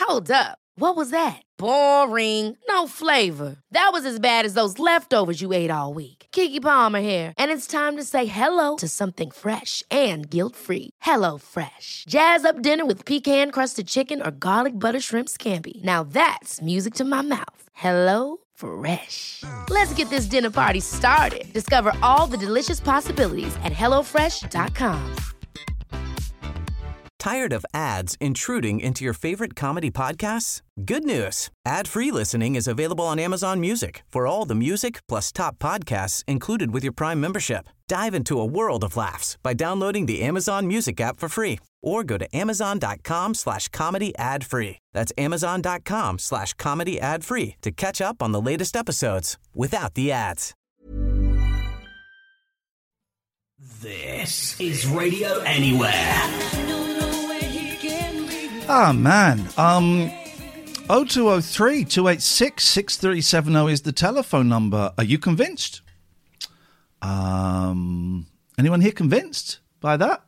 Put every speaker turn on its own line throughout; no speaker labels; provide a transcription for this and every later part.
Hold up. What was that? Boring. No flavor. That was as bad as those leftovers you ate all week. Keke Palmer here, and it's time to say hello to something fresh and guilt-free. Hello Fresh. Jazz up dinner with pecan-crusted chicken or garlic butter shrimp scampi. Now that's music to my mouth. Hello Fresh. Let's get this dinner party started. Discover all the delicious possibilities at hellofresh.com.
Tired of ads intruding into your favorite comedy podcasts? Good news. Ad-free listening is available on Amazon Music for all the music plus top podcasts included with your Prime membership. Dive into a world of laughs by downloading the Amazon Music app for free or go to amazon.com/comedy ad-free. That's amazon.com/comedy ad-free to catch up on the latest episodes without the ads.
This is Radio Anywhere.
Ah, man. 0203 286 6370 is the telephone number. Are you convinced? Anyone here convinced by that?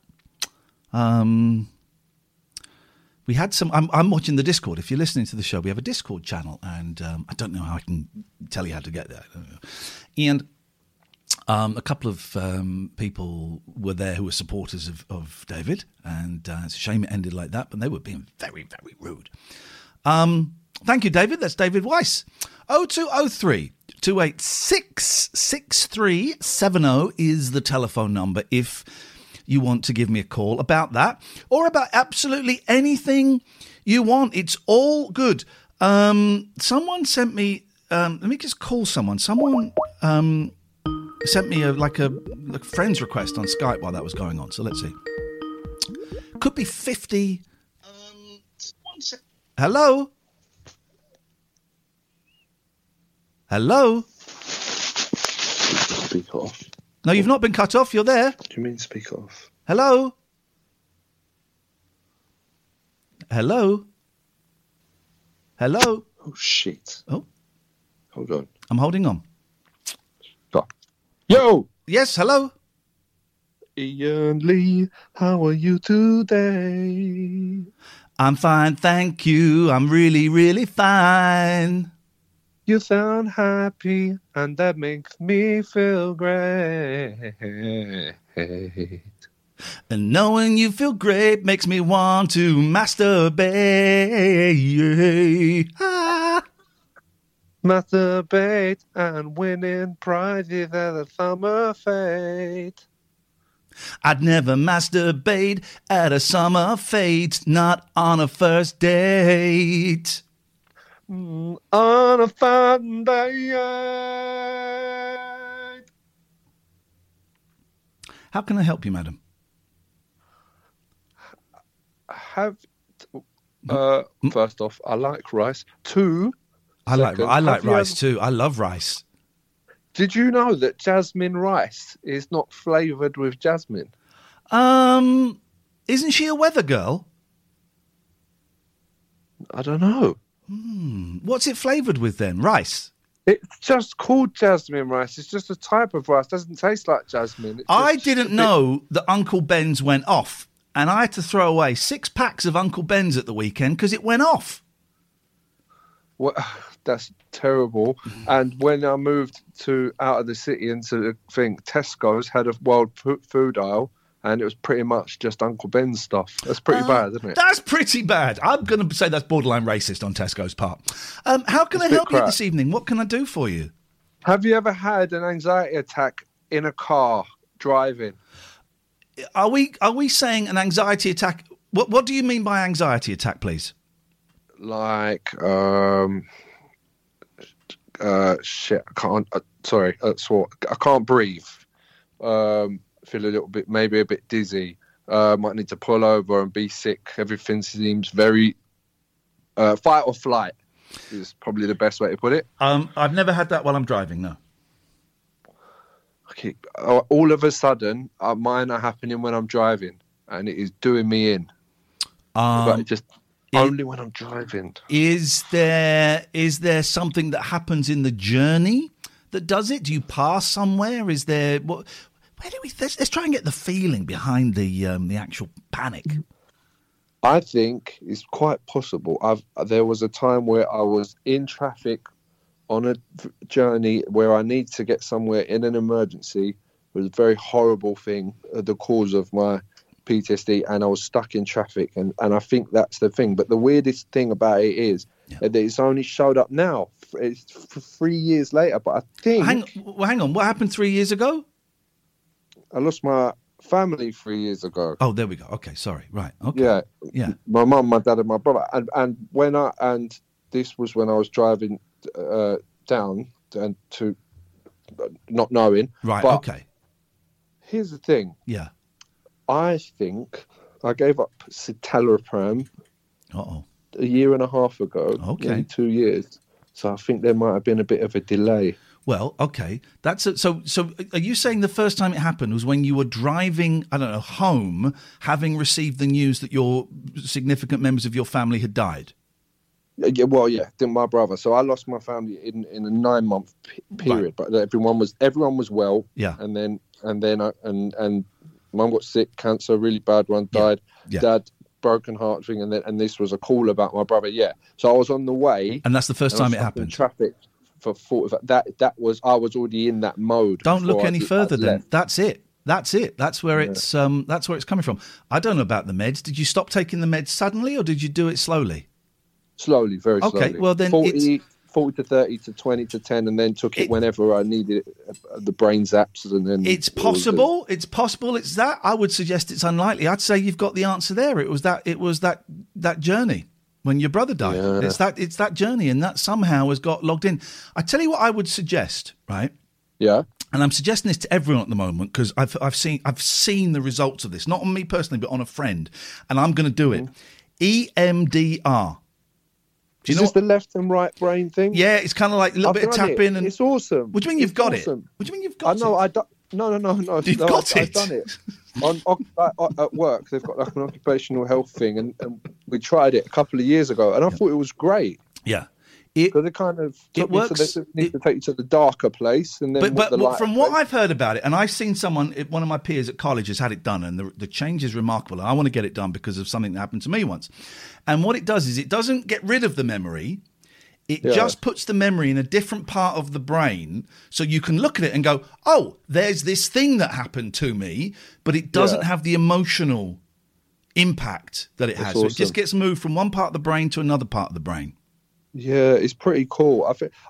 We had some... I'm watching the Discord. If you're listening to the show, we have a Discord channel, and I don't know how I can tell you how to get there. And a couple of people were there who were supporters of David, and it's a shame it ended like that, but they were being very, very rude. Thank you, David. That's David Weiss. 0203 286 6370 is the telephone number if you want to give me a call about that or about absolutely anything you want. It's all good. Someone sent me... let me just call someone. Someone... sent me a friend's request on Skype while that was going on. So let's see. Could be 50. Hello? Hello?
Speak off.
No, you've not been cut off. You're there.
What do you mean speak off?
Hello? Hello? Hello?
Oh, shit.
Oh.
Hold on.
I'm holding on.
Stop. Yo!
Yes, hello?
Ian Lee, how are you today?
I'm fine, thank you. I'm really, really fine.
You sound happy, and that makes me feel great.
And knowing you feel great makes me want to masturbate. Ah.
Masturbate and winning prizes at a summer fete.
I'd never masturbate at a summer fete, not on a first date.
On a fun day.
How can I help you, madam?
First off, I like rice. Two,
I like rice too. I love rice.
Did you know that jasmine rice is not flavoured with jasmine?
Isn't she a weather girl?
I don't know.
What's it flavoured with then? Rice?
It's just called jasmine rice. It's just a type of rice. It doesn't taste like jasmine.
I didn't know that Uncle Ben's went off, and I had to throw away 6 packs of Uncle Ben's at the weekend because it went off.
Well, that's terrible. And when I moved out of the city into Tesco's had a world food aisle, and it was pretty much just Uncle Ben's stuff. That's pretty bad, isn't it? That's
pretty bad. I'm going to say that's borderline racist on Tesco's part. How can I help you this evening? What can I do for you?
Have you ever had an anxiety attack in a car driving?
Are we saying an anxiety attack? What do you mean by anxiety attack, please?
Like, shit, I can't, sorry, I can't breathe. Feel a little bit, maybe a bit dizzy. Might need to pull over and be sick. Everything seems very fight or flight is probably the best way to put it.
I've never had that while I'm driving, no.
Okay, all of a sudden, mine are happening when I'm driving, and it is doing me in. But just only when I'm driving.
Is there something that happens in the journey that does it? Do you pass somewhere? Is there what? Where do we? Let's try and get the feeling behind the actual panic.
I think it's quite possible. There was a time where I was in traffic on a journey where I need to get somewhere in an emergency. It was a very horrible thing, the cause of my PTSD, and I was stuck in traffic, and I think that's the thing. But the weirdest thing about it is that it's only showed up now. It's 3 years later, but I think...
Hang on. What happened 3 years ago?
I lost my family 3 years ago.
Oh, there we go. Okay, sorry. Right. Okay. Yeah.
My mum, my dad, and my brother. And this was when I was driving down and to not knowing.
Right.
But
okay.
Here's the thing.
Yeah.
I think I gave up citalopram
Uh-oh.
a year and a half ago.
Okay.
Maybe 2 years. So I think there might have been a bit of a delay.
Well, okay. So are you saying the first time it happened was when you were driving, I don't know, home, having received the news that your significant members of your family had died?
Yeah, well, yeah, my brother. So I lost my family in a 9-month period, right. But everyone was well.
Yeah.
And then mum got sick, cancer, really bad one, died.
Yeah.
Dad, broken heart thing, and this was a call about my brother. Yeah. So I was on the way,
and that's the first time it happened.
In traffic for 40. I was already in that mode.
Don't look any further. Then that's it. That's it. That's where it's coming from. I don't know about the meds. Did you stop taking the meds suddenly, or did you do it slowly?
Slowly, very slowly.
Okay, well then
40 to 30 to 20 to 10, and then took it whenever I needed the brain zaps. And then
it's possible. It's possible. It's that. I would suggest it's unlikely. I'd say you've got the answer there. It was that journey when your brother died. Yeah. It's that journey, and that somehow has got logged in. I tell you what I would suggest, right?
Yeah. And
I'm suggesting this to everyone at the moment because I've seen the results of this, not on me personally, but on a friend, and I'm going to do it. EMDR.
Is this the left and right brain thing?
Yeah, it's kind of like a little bit of tapping. And
it's awesome.
What do you mean you've got it? What do you mean you've got it?
No.
You've got it?
I've done it. At work, they've got like an occupational health thing, and we tried it a couple of years ago, and I thought it was great.
Yeah.
Because it kind of
it works.
They need to take you to the darker place, and then.
But from what I've heard about it, and I've seen one of my peers at college has had it done, and the change is remarkable. I want to get it done because of something that happened to me once. And what it does is it doesn't get rid of the memory; it just puts the memory in a different part of the brain, so you can look at it and go, "Oh, there's this thing that happened to me," but it doesn't have the emotional impact that it has. Awesome. So it just gets moved from one part of the brain to another part of the brain.
Yeah, it's pretty cool. I think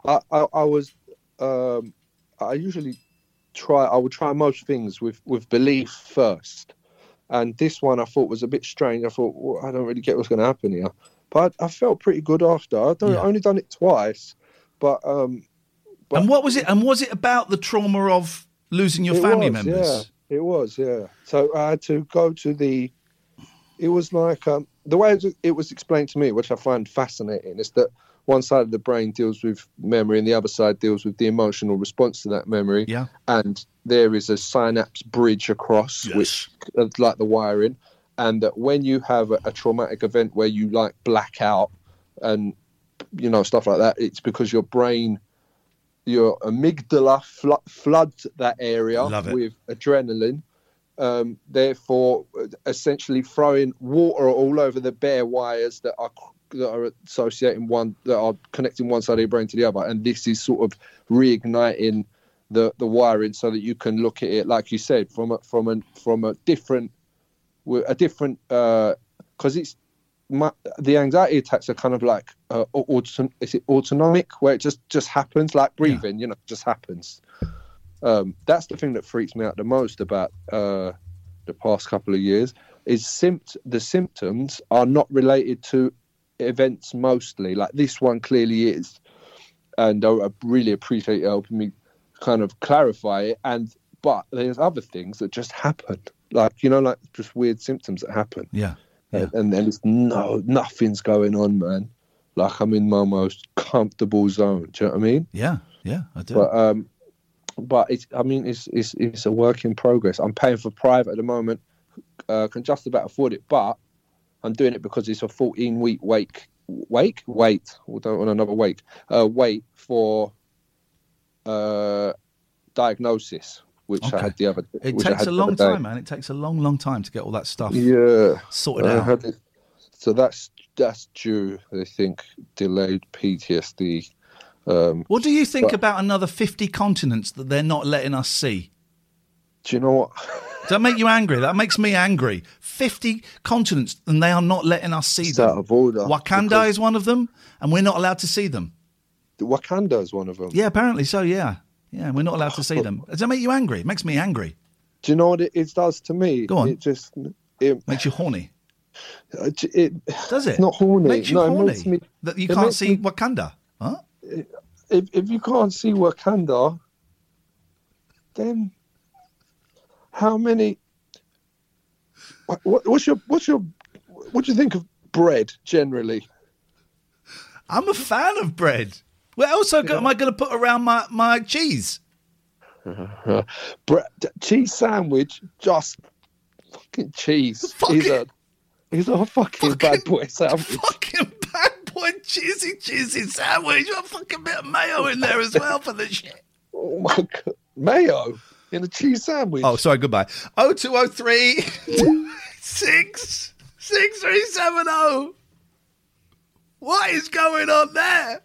I usually would try most things with belief first, and this one I thought was a bit strange. I thought, well, I don't really get what's going to happen here, but I felt pretty good after. I only done it twice, but and
what was it? And was it about the trauma of losing your family members?
Yeah, it was. Yeah, so I had to go to it was like the way it was explained to me, which I find fascinating, is that one side of the brain deals with memory and the other side deals with the emotional response to that memory.
Yeah.
And there is a synapse bridge across, which like the wiring. And that when you have a traumatic event where you like black out and, stuff like that, it's because your brain, your amygdala floods that area with adrenaline. Therefore, essentially throwing water all over the bare wires that are connecting one side of your brain to the other, and this is sort of reigniting the wiring so that you can look at it, like you said, from a different because it's the anxiety attacks are kind of like is it autonomic, where it just happens, like breathing, just happens. That's the thing that freaks me out the most about the past couple of years is the symptoms are not related to events mostly. Like this one clearly is, and I really appreciate you helping me kind of clarify it. But there's other things that just happen, like just weird symptoms that happen.
Yeah.
And it's nothing's going on, man. Like I'm in my most comfortable zone. Do you know what I mean?
Yeah, I do.
But it's a work in progress. I'm paying for private at the moment. Can just about afford it, but I'm doing it because it's a 14-week wait. We don't want another wait for diagnosis, which I had the other.
It takes a long time, man. It takes a long time to get all that stuff sorted out.
So that's due, they think, delayed PTSD.
What do you think about another 50 continents that they're not letting us see?
Do you know what?
Does that make you angry? That makes me angry. 50 continents and they are not letting us see
It's
them.
out of order.
Wakanda is one of them, and we're not allowed to see them.
Wakanda is one of them.
Yeah, apparently so, yeah. Yeah, we're not allowed to see them. Does that make you angry? It makes me angry.
Do you know what it does to me?
Go on.
It
makes you horny.
Does
it?
It's not horny.
Makes you
no,
horny.
It makes me,
that you can't see Wakanda. Huh?
If you can't see Wakanda, then how many? What do you think of bread generally?
I'm a fan of bread. What else am I going to put around my cheese?
Cheese sandwich, just fucking cheese. He's a fucking bad boy sandwich.
Fucking bad boy cheesy sandwich. Got a fucking bit of mayo in there as well for the shit.
Oh my God. Mayo in a cheese sandwich.
Oh, sorry, goodbye. 0203 6370. What is going on there?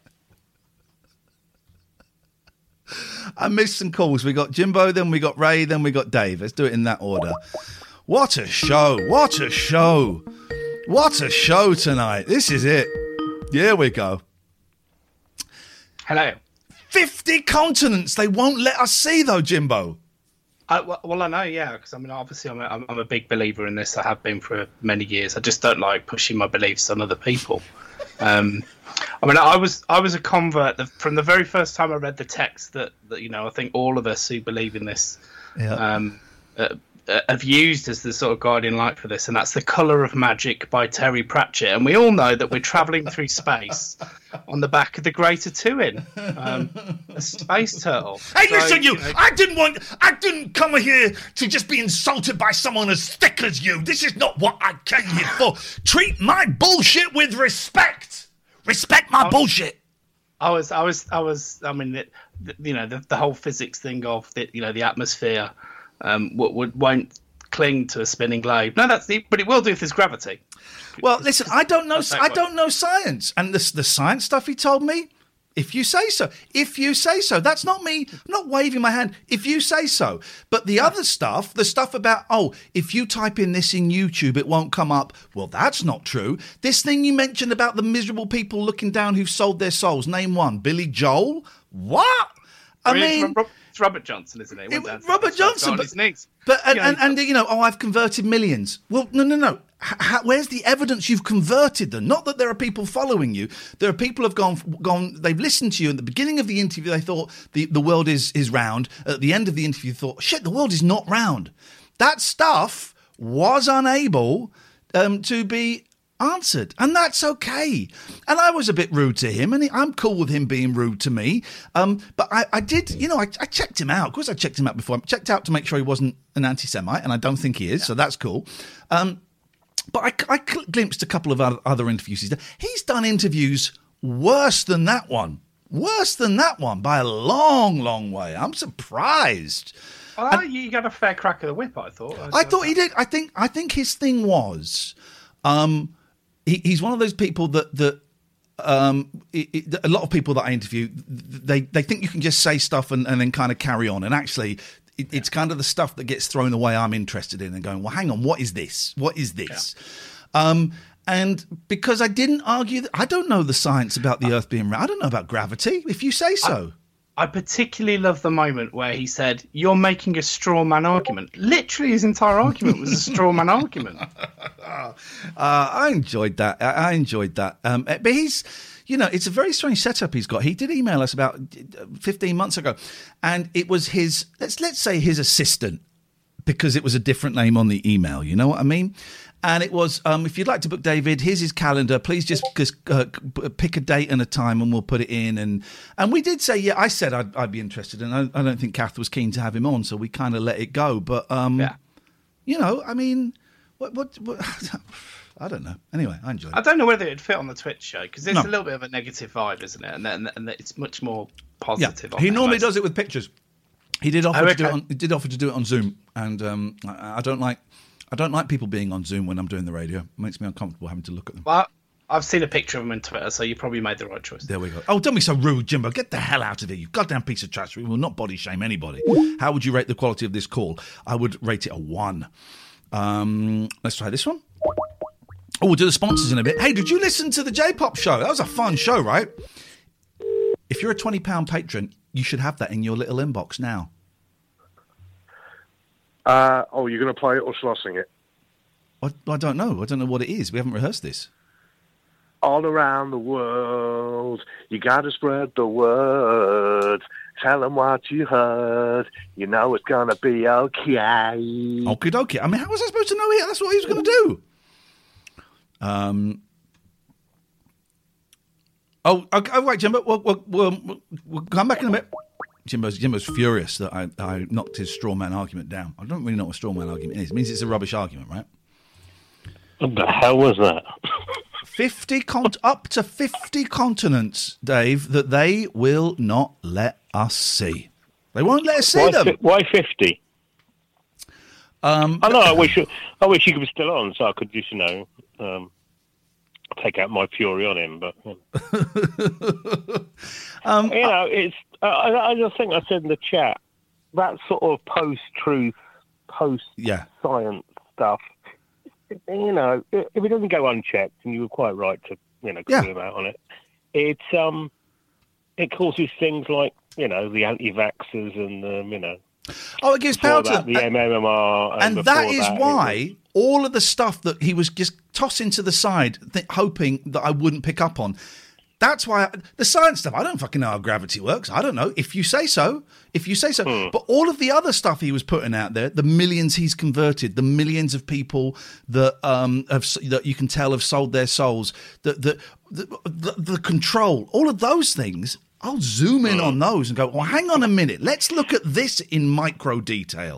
I missed some calls. We got Jimbo, then we got Ray, then we got Dave. Let's do it in that order. What a show. What a show. What a show tonight. This is it. Here we go.
Hello.
50 continents they won't let us see, though, Jimbo.
Well, I know, yeah, because I mean, obviously, I'm a big believer in this. I have been for many years. I just don't like pushing my beliefs on other people. I mean, I was a convert from the very first time I read the text that I think all of us who believe in this have used as the sort of guiding light for this, and that's The Colour of Magic by Terry Pratchett. And we all know that we're travelling through space on the back of the Greater Tuin, a space turtle.
Hey, listen, you! I didn't come here to just be insulted by someone as thick as you. This is not what I came here for. Treat my bullshit with respect. Respect my bullshit.
I mean, the whole physics thing of the atmosphere won't cling to a spinning globe. No, but it will do if there's gravity.
Well, listen, I don't know science, and the science stuff he told me. If you say so, that's not me. I'm not waving my hand. If you say so, but the other stuff, the stuff about if you type in this in YouTube, it won't come up. Well, that's not true. This thing you mentioned about the miserable people looking down who've sold their souls. Name one. Billy Joel. What?
It's Robert Johnson, isn't it?
Robert Johnson, but I've converted millions. Well, no. Where's the evidence you've converted them? Not that there are people following you. There are people who've gone. They've listened to you. At the beginning of the interview, they thought the world is round. At the end of the interview, they thought, shit, the world is not round. That stuff was unable to be answered, and that's okay. And I was a bit rude to him, and I'm cool with him being rude to me. But I did, I checked him out. Of course, I checked him out before. I checked out to make sure he wasn't an anti-Semite, and I don't think he is, so that's cool. But I glimpsed a couple of other interviews. He's done interviews worse than that one. Worse than that one by a long, long way. I'm surprised.
Well, you got a fair crack of the whip, I thought.
I thought he did. I think his thing was... he's one of those people that a lot of people that I interview, they think you can just say stuff and then kind of carry on. And actually, it's kind of the stuff that gets thrown away I'm interested in and going, well, hang on, what is this? What is this? Yeah. And because I didn't argue, I don't know the science about the Earth being round. I don't know about gravity, if you say so.
I particularly love the moment where he said, you're making a straw man argument. Literally his entire argument was a straw man argument.
I enjoyed that. But he's, it's a very strange setup he's got. He did email us about 15 months ago, and it was his, let's say his assistant, because it was a different name on the email. You know what I mean? And it was, if you'd like to book David, here's his calendar. Please just pick a date and a time and we'll put it in. And we did say, I said I'd be interested. And I don't think Kath was keen to have him on, so we kind of let it go. But, I mean, what I don't know. Anyway, I enjoyed it.
I don't know whether it'd fit on the Twitch show, because there's a little bit of a negative vibe, isn't it? And it's much more positive.
Yeah. He normally does it with pictures. He did offer to do it on Zoom. And I don't like I don't like people being on Zoom when I'm doing the radio. It makes me uncomfortable having to look at them.
Well, I've seen a picture of them on Twitter, so you probably made the right choice.
There we go. Oh, don't be so rude, Jimbo. Get the hell out of here, you goddamn piece of trash. We will not body shame anybody. How would you rate the quality of this call? I would rate it a 1. Let's try this one. Oh, we'll do the sponsors in a bit. Hey, did you listen to the J-Pop show? That was a fun show, right? If you're a £20 patron, you should have that in your little inbox now.
You're going to play it or shall I sing it?
I don't know. I don't know what it is. We haven't rehearsed this.
All around the world, you got to spread the word. Tell them what you heard. You know it's going to be okay.
Okie dokie. I mean, how was I supposed to know it? That's what he was going to do. Right, Jimbo. We'll come back in a bit. Jimbo's furious that I knocked his straw man argument down. I don't really know what a straw man argument is. It means it's a rubbish argument, right?
What the hell was that?
50 up to 50 continents, Dave, that they will not let us see. They won't let us see them.
Why 50? I know. I wish you could be still on, so I could just, take out my fury on him. But it's. I just think I said in the chat that sort of post-truth, post-science stuff. If it doesn't go unchecked, and you were quite right to call him out on it, it causes things like the anti-vaxxers and
it gives power to
the MMR,
and that is why all of the stuff that he was just tossing to the side, hoping that I wouldn't pick up on. That's why the science stuff, I don't fucking know how gravity works. I don't know. If you say so. But all of the other stuff he was putting out there, the millions he's converted, the millions of people that that you can tell have sold their souls, the control, all of those things, I'll zoom in on those and go, well, hang on a minute. Let's look at this in micro detail.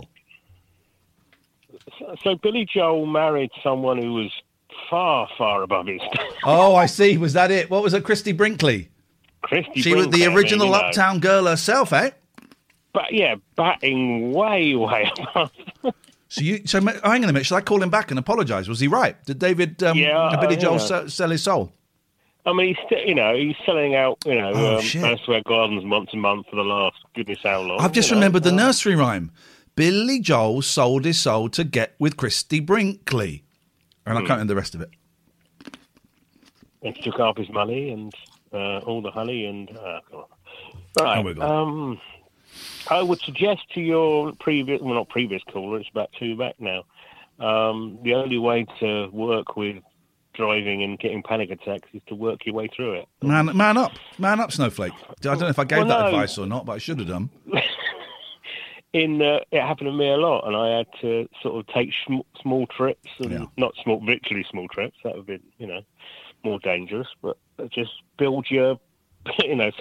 So Billy Joel married someone who was far, far above his.
Oh, I see. Was that it? What was it? Christy Brinkley.
She
was the original Uptown Girl herself, eh?
But yeah, batting way, way above.
So hang on a minute. Should I call him back and apologise? Was he right? Did Billy Joel sell his soul?
I mean, he's selling out, Madison Square Gardens once a month for the last goodness how long.
I've just remembered the nursery rhyme. Billy Joel sold his soul to get with Christy Brinkley. And I can't remember the rest of it.
And took half his money and all the honey and... Right. I would suggest to your not previous caller, it's about 2 back now, the only way to work with driving and getting panic attacks is to work your way through it.
Man up, Snowflake. I don't know if I gave that advice or not, but I should have done.
It happened to me a lot, and I had to sort of take small trips, and literally small trips. That would be, more dangerous. But just build your, what do you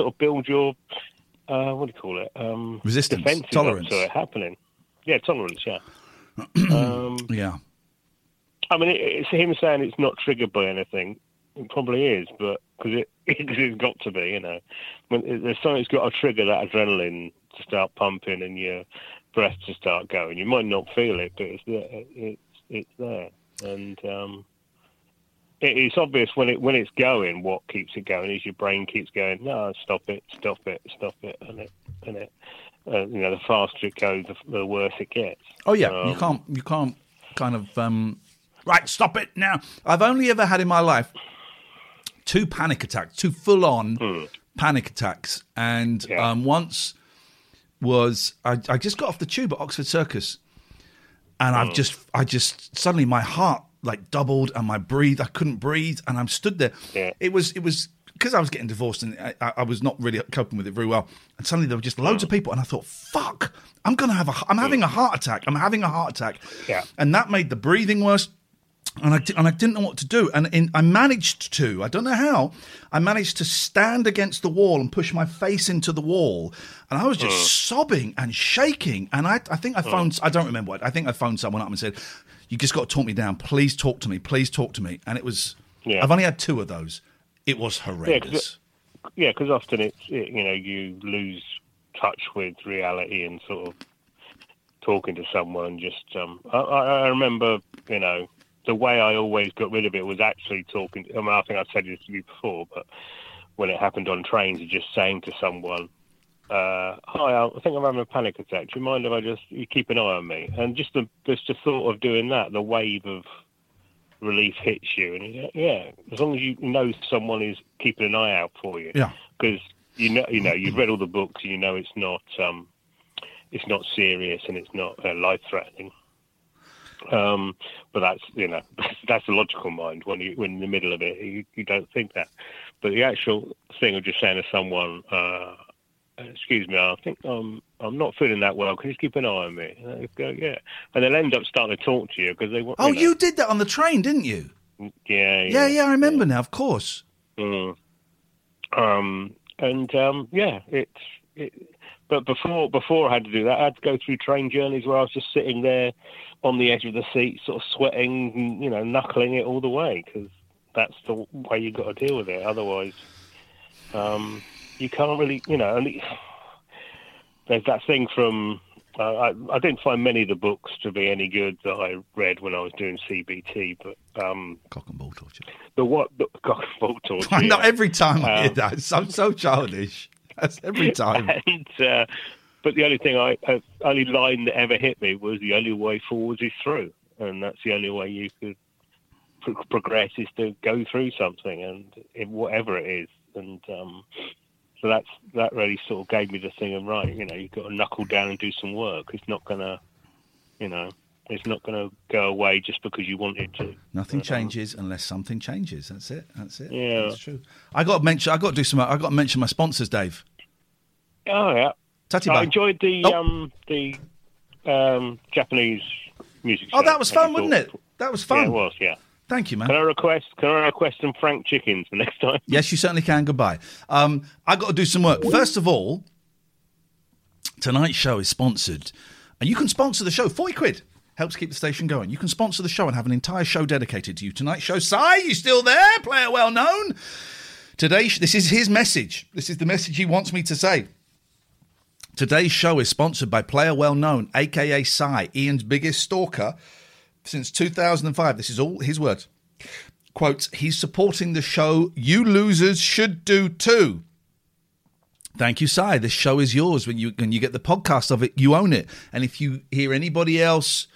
call it?
Resistance, tolerance.
To it happening. Yeah, tolerance. Yeah.
Yeah.
I mean, it's him saying it's not triggered by anything. It probably is, but because it's got to be, When there's something that's got to trigger that adrenaline to start pumping and your breath to start going. You might not feel it, but it's there. And it's obvious when it's going. What keeps it going is your brain keeps going. No, stop it, and the faster it goes, the worse it gets.
Oh yeah, you can't kind of right. Stop it now. I've only ever had in my life 2 panic attacks, 2 full-on panic attacks, and once was I just got off the tube at Oxford Circus, and I just suddenly my heart like doubled and I couldn't breathe, and I'm stood there. Yeah. It was because I was getting divorced and I was not really coping with it very well, and suddenly there were just loads of people, and I thought, fuck, I'm having a heart attack. Yeah. And that made the breathing worse. And I didn't know what to do. And I managed to, I don't know how, I managed to stand against the wall and push my face into the wall. And I was just sobbing and shaking. And I think I phoned, I don't remember what, I think I phoned someone up and said, you just got to talk me down. Please talk to me. And it was, I've only had 2 of those. It was horrendous.
Yeah, because often you lose touch with reality and sort of talking to someone and just, I remember, the way I always got rid of it was actually talking. I think I've said this to you before, but when it happened on trains, just saying to someone, "Hi, I think I'm having a panic attack. Do you mind if you keep an eye on me?" And just the thought of doing that, the wave of relief hits you, and as long as you know someone is keeping an eye out for you, because you've read all the books, and it's not serious and it's not life threatening. But that's that's the logical mind. When in the middle of it, you don't think that. But the actual thing of just saying to someone, "Excuse me, I think I'm not feeling that well. Can you just keep an eye on me?" And they go, "Yeah," and they'll end up starting to talk to you because they want.
Oh, you did that on the train, didn't you?
Yeah.
I remember now. Of course.
Mm. But before I had to do that, I had to go through train journeys where I was just sitting there on the edge of the seat, sort of sweating, knuckling it all the way, because that's the way you got to deal with it. Otherwise, you can't really, And there's that thing from. I didn't find many of the books to be any good that I read when I was doing CBT, but
cock and ball torture.
The cock and ball torture?
Not every time I hear that. I'm so childish. That's every time.
And, but the only thing only line that ever hit me was the only way forward is through, and that's the only way you could progress is to go through something, and whatever it is, and so that really sort of gave me the thing of right, you've got to knuckle down and do some work. It's not gonna, it's not gonna go away just because you want it to.
Nothing changes unless something changes. That's it.
Yeah,
that's true. I got to mention my sponsors, Dave.
Oh yeah.
Tatiba.
I enjoyed the Japanese music.
Oh, that was fun, wasn't it? That was fun.
Yeah, it was. Yeah.
Thank you, man.
Can I request some Frank chickens for next time?
Yes, you certainly can. Goodbye. I got to do some work. First of all, tonight's show is sponsored, and you can sponsor the show. £40 helps keep the station going. You can sponsor the show and have an entire show dedicated to you. Tonight's show. Si, you still there? Player well known. Today, this is his message. This is the message he wants me to say. Today's show is sponsored by Player Well Known, a.k.a. Si, Ian's biggest stalker since 2005. This is all his words. Quote, he's supporting the show. You losers should do too. Thank you, Si. This show is yours. When you get the podcast of it, you own it. And if you hear anybody else...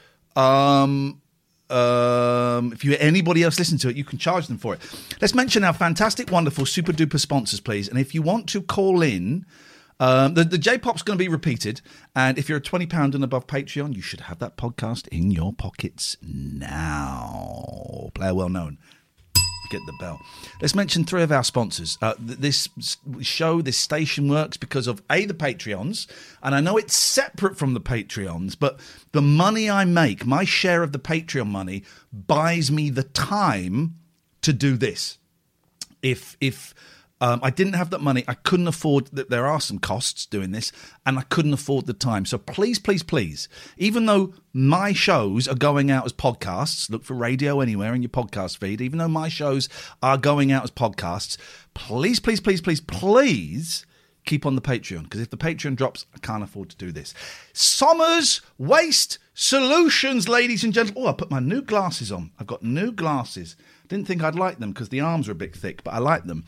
if you hear anybody else listen to it, you can charge them for it. Let's mention our fantastic, wonderful, super duper sponsors, please. And if you want to call in, the J-Pop's going to be repeated. And if you're a £20 and above Patreon, you should have that podcast in your pockets now. Player well known. Get the bell. Let's mention three of our sponsors. This show, this station works because of the Patreons, and I know it's separate from the Patreons, but the money I make, my share of the Patreon money, buys me the time to do this. If I didn't have that money, I couldn't afford that. There are some costs doing this, and I couldn't afford the time. So please, please, please, even though my shows are going out as podcasts, look for Radio Anywhere in your podcast feed, even though my shows are going out as podcasts, please, please, please, please, please keep on the Patreon, because if the Patreon drops, I can't afford to do this. Somers Waste Solutions, ladies and gentlemen. Oh, I put my new glasses on. I've got new glasses. Didn't think I'd like them because the arms are a bit thick, but I like them.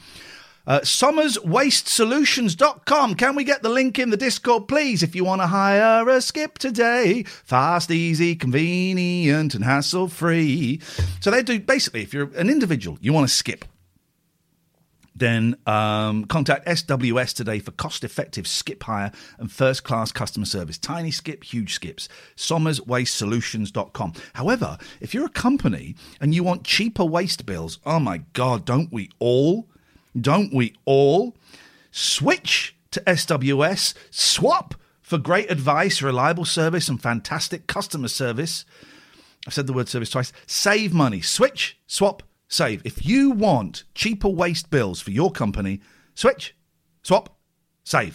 SommersWasteSolutions.com. Can we get the link in the Discord, please, if you want to hire a skip today? Fast, easy, convenient, and hassle-free. So they do, basically, if you're an individual, you want to skip, then contact SWS today for cost-effective skip hire and first-class customer service. Tiny skip, huge skips. SommersWasteSolutions.com. However, if you're a company and you want cheaper waste bills, oh my God, don't we all? Don't we all? Switch to SWS. Swap for great advice, reliable service, and fantastic customer service. I've said the word service twice. Save money. Switch, swap, save. If you want cheaper waste bills for your company, switch, swap, save.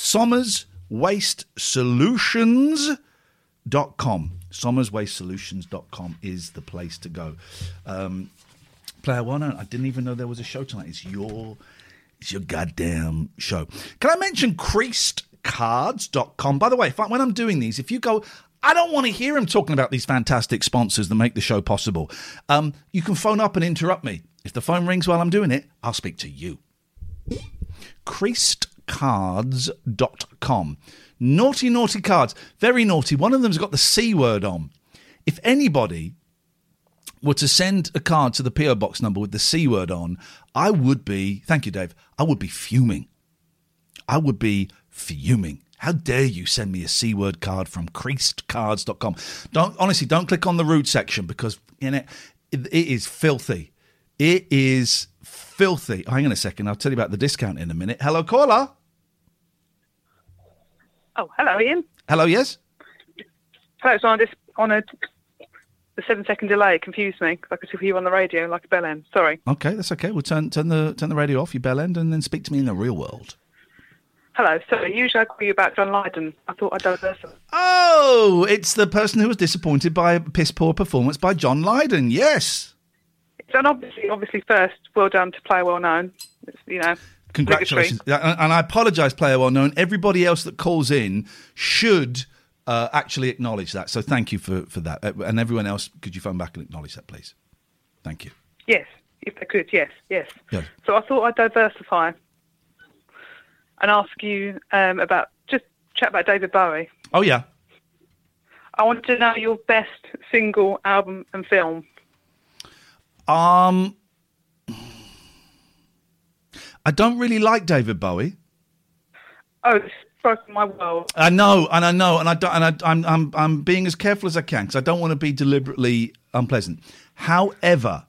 SommersWasteSolutions.com. SommersWasteSolutions.com is the place to go. Player One, I didn't even know there was a show tonight. It's your goddamn show. Can I mention creasedcards.com? By the way, when I'm doing these, if you go, I don't want to hear him talking about these fantastic sponsors that make the show possible. You can phone up and interrupt me. If the phone rings while I'm doing it, I'll speak to you. Creasedcards.com. Naughty, naughty cards. Very naughty. One of them's got the C word on. If anybody were to send a card to the PO box number with the C word on, I would be, thank you, Dave, I would be fuming. I would be fuming. How dare you send me a C word card from creasedcards.com? Don't click on the rude section because it is filthy. It is filthy. Oh, hang on a second. I'll tell you about the discount in a minute. Hello, caller.
Oh, hello, Ian.
Hello, yes?
Hello, it's on the 7-second delay. It confused me because I could hear you on the radio like a bell end. Sorry.
Okay, that's okay. We'll turn the radio off, you bell end, and then speak to me in the real world.
Hello. So usually I call you about John Lydon. I thought I'd diversify.
Oh, it's the person who was disappointed by a piss-poor performance by John Lydon. Yes.
And obviously first, well done to Player Well Known. It's,
congratulations. And I apologise, Player Well Known. Everybody else that calls in should actually acknowledge that. So thank you for that. And everyone else, could you phone back and acknowledge that, please? Thank you.
Yes, if they could, yes.
Yes.
So I thought I'd diversify and ask you chat about David Bowie.
Oh, yeah.
I want to know your best single, album and film.
I don't really like David Bowie.
Oh, it's broken my world.
I know, and I'm being as careful as I can because I don't want to be deliberately unpleasant. However,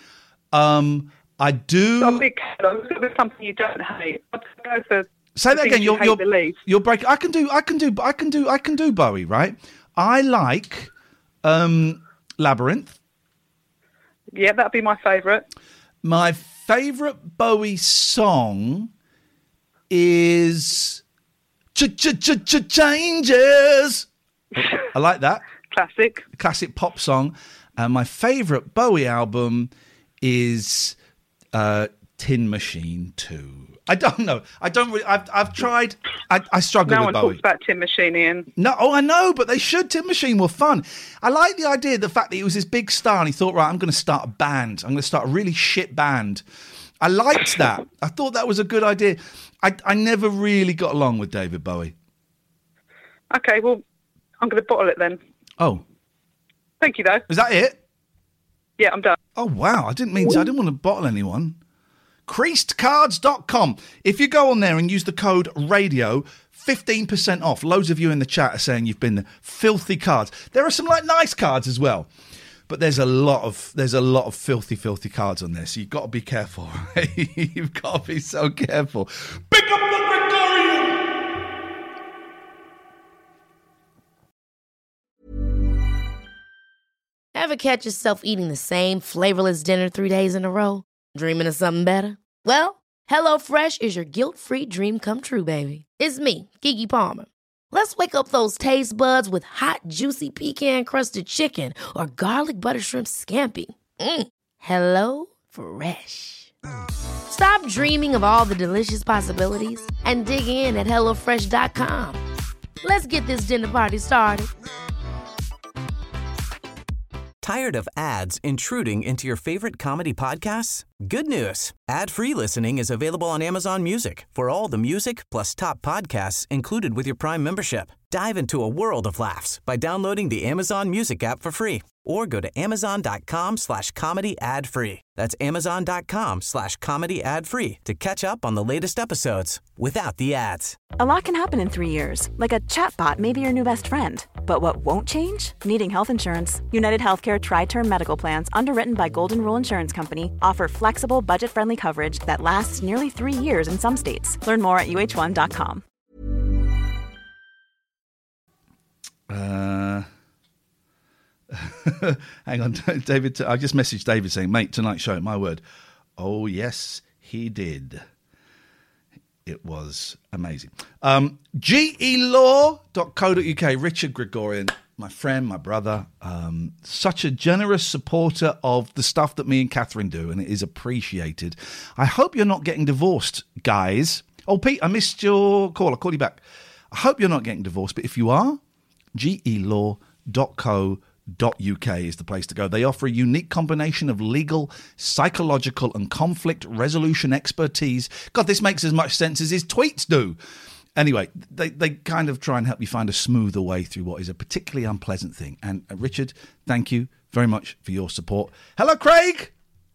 I do.
So it's something you don't hate. I'd go for.
Say that again. You're breaking. I can do Bowie, right? I like Labyrinth.
Yeah, that'd be my favourite.
My favourite Bowie song is Changes. I like that. Classic pop song. And my favourite Bowie album is Tin Machine 2. I don't know. I don't really. I've tried. I struggle with Bowie.
No one talks about Tin Machine, Ian.
No, I know, but they should. Tin Machine were fun. I like the idea, the fact that he was this big star and he thought, right, I'm going to start a band. I'm going to start a really shit band. I liked that. I thought that was a good idea. I never really got along with David Bowie.
Okay, well, I'm going to bottle it then.
Oh.
Thank you, though.
Is that it?
Yeah, I'm done.
Oh, wow. I didn't want to bottle anyone. Creasedcards.com. If you go on there and use the code radio, 15% off. Loads of you in the chat are saying you've been filthy cards. There are some nice cards as well, but there's a lot of filthy cards on there. So you've got to be careful. Right? You've got to be so careful. Pick up the Gregorian.
Ever catch yourself eating the same flavorless dinner 3 days in a row? Dreaming of something better? Well, HelloFresh is your guilt-free dream come true, baby. It's me, Keke Palmer. Let's wake up those taste buds with hot, juicy pecan-crusted chicken or garlic butter shrimp scampi. Hello Fresh. Stop dreaming of all the delicious possibilities and dig in at HelloFresh.com. Let's get this dinner party started.
Tired of ads intruding into your favorite comedy podcasts? Good news. Ad-free listening is available on Amazon Music for all the music plus top podcasts included with your Prime membership. Dive into a world of laughs by downloading the Amazon Music app for free or go to amazon.com/comedy ad-free. That's amazon.com/comedy ad-free to catch up on the latest episodes without the ads.
A lot can happen in 3 years, like a chatbot may be your new best friend. But what won't change? Needing health insurance. United Healthcare Tri-Term Medical Plans, underwritten by Golden Rule Insurance Company, offer flexible, budget-friendly coverage that lasts nearly 3 years in some states. Learn more at uh1.com.
Hang on, David. I just messaged David saying, mate, tonight's show, my word. Oh, yes, he did. It was amazing. GELaw.co.uk. Richard Gregorian, my friend, my brother, such a generous supporter of the stuff that me and Catherine do, and it is appreciated. I hope you're not getting divorced, guys. Oh, Pete, I missed your call. I'll call you back. I hope you're not getting divorced, but if you are, gelaw.co.uk is the place to go. They offer a unique combination of legal, psychological and conflict resolution expertise. God, this makes as much sense as his tweets do. Anyway, they kind of try and help you find a smoother way through what is a particularly unpleasant thing. And Richard, thank you very much for your support. Hello, Craig.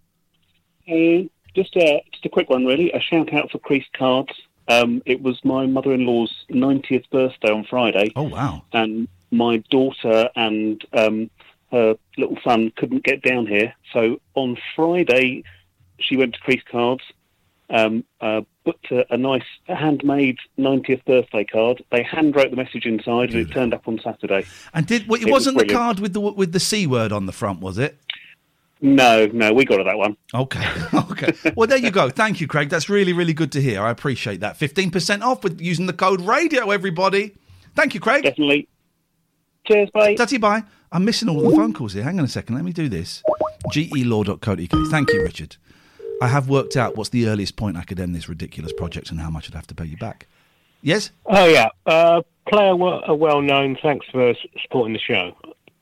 Just a quick one, really. A shout out for Creased Cards. It was my mother-in-law's 90th birthday on Friday.
Oh, wow.
And my daughter and her little son couldn't get down here. So on Friday, she went to Creased Cards, booked a nice handmade 90th birthday card. They hand-wrote the message inside, and it turned up on Saturday.
And it wasn't the card with the C word on the front, was it?
No, we got that one.
Okay. Well, there you go. Thank you, Craig. That's really, really good to hear. I appreciate that. 15% off with using the code RADIO, everybody. Thank you, Craig.
Definitely. Cheers, bye.
Tatty, bye. I'm missing all the phone calls here. Hang on a second. Let me do this. gelaw.co.uk. Thank you, Richard. I have worked out what's the earliest point I could end this ridiculous project and how much I'd have to pay you back. Yes?
Oh, yeah. Player well-known. Thanks for supporting the show.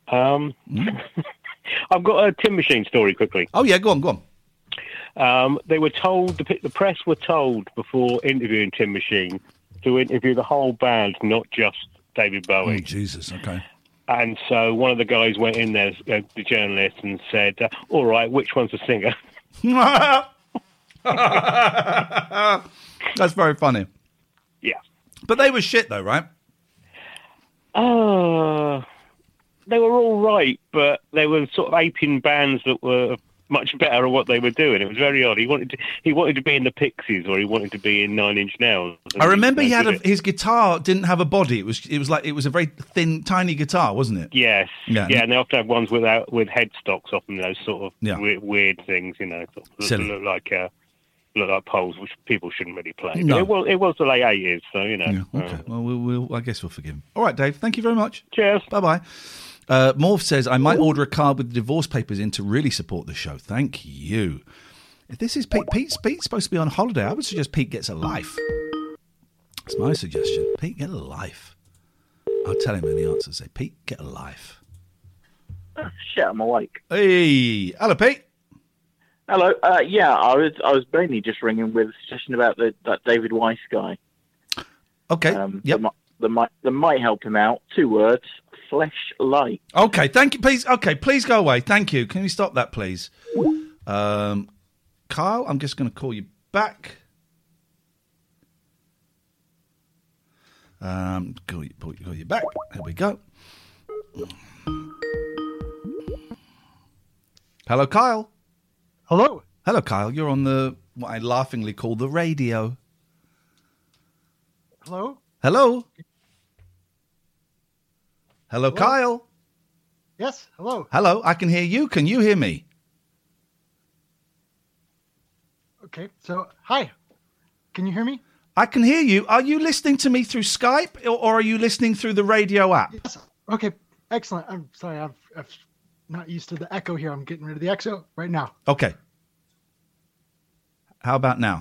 I've got a Tin Machine story quickly.
Oh, yeah, go on.
They were told, the press were told before interviewing Tin Machine to interview the whole band, not just David Bowie.
Oh, Jesus, okay.
And so one of the guys went in there, the journalist, and said, all right, which one's the singer?
That's very funny.
Yeah.
But they were shit, though, right?
They were all right, but they were sort of aping bands that were much better at what they were doing. It was very odd. He wanted to be in the Pixies, or he wanted to be in Nine Inch Nails.
I remember his guitar didn't have a body. It was a very thin, tiny guitar, wasn't it?
Yes.
Yeah.
And they often have ones with headstocks, often those sort of weird things,
Silly.
look like poles, which people shouldn't really play.
No.
It was the late 80s, so
Yeah, okay. Well, I guess we'll forgive him. All right, Dave. Thank you very much.
Cheers.
Bye-bye. Morph says, I might order a card with the divorce papers in to really support the show. Thank you. If this is Pete's supposed to be on holiday, I would suggest Pete gets a life. That's my suggestion. Pete, get a life. I'll tell him in the answer. Say, Pete, get a life.
Oh, shit, I'm awake.
Hey. Hello, Pete.
Hello. Yeah, I was mainly just ringing with a suggestion about that David Weiss guy.
Okay. Yep.
That might help him out. 2 words. Fleshlight.
Okay, thank you. Please go away. Thank you. Can you stop that, please? Kyle, I'm just going to call you back. Call you back. There we go. Hello, Kyle.
Hello.
Hello, Kyle. You're on what I laughingly call the radio.
Hello.
Hello. Hello, Kyle.
Yes, hello.
Hello, I can hear you. Can you hear me?
Okay, so, hi. Can you hear me?
I can hear you. Are you listening to me through Skype or are you listening through the radio app?
Yes. Okay, excellent. I'm sorry, I'm not used to the echo here. I'm getting rid of the echo right now.
Okay. How about now?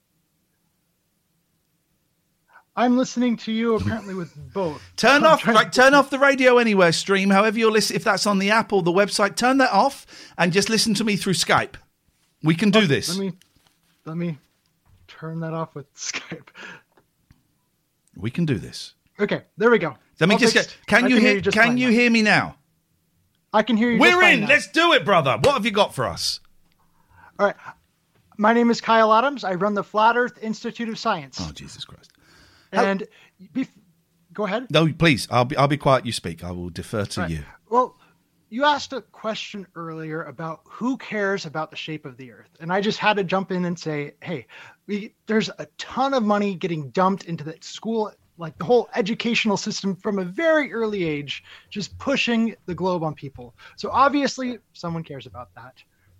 I'm listening to you apparently with both.
Turn off the Radio Anywhere stream, however you're listening. If that's on the app or the website, turn that off and just listen to me through Skype. We can do this.
Let me turn that off with Skype.
We can do this.
Okay, there we go.
Let me Can you hear me now?
I can hear you.
We're in. Let's do it, brother. What have you got for us?
All right. My name is Kyle Adams. I run the Flat Earth Institute of Science.
Oh, Jesus Christ.
And go ahead.
No, please. I'll be quiet. You speak. I will defer to you.
Well, you asked a question earlier about who cares about the shape of the Earth, and I just had to jump in and say, hey, there's a ton of money getting dumped into the school, like the whole educational system from a very early age, just pushing the globe on people. So obviously, someone cares about that.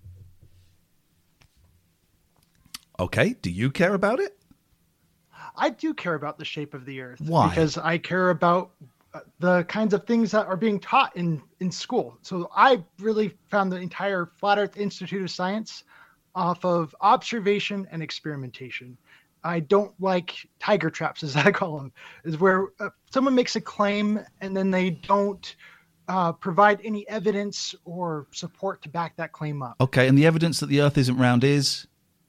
Okay. Do you care about it?
I do care about the shape of the Earth.
Why?
Because I care about the kinds of things that are being taught in school. So I really found the entire Flat Earth Institute of Science off of observation and experimentation. I don't like tiger traps, as I call them, is where someone makes a claim and then they don't provide any evidence or support to back that claim up.
Okay, and the evidence that the Earth isn't round is?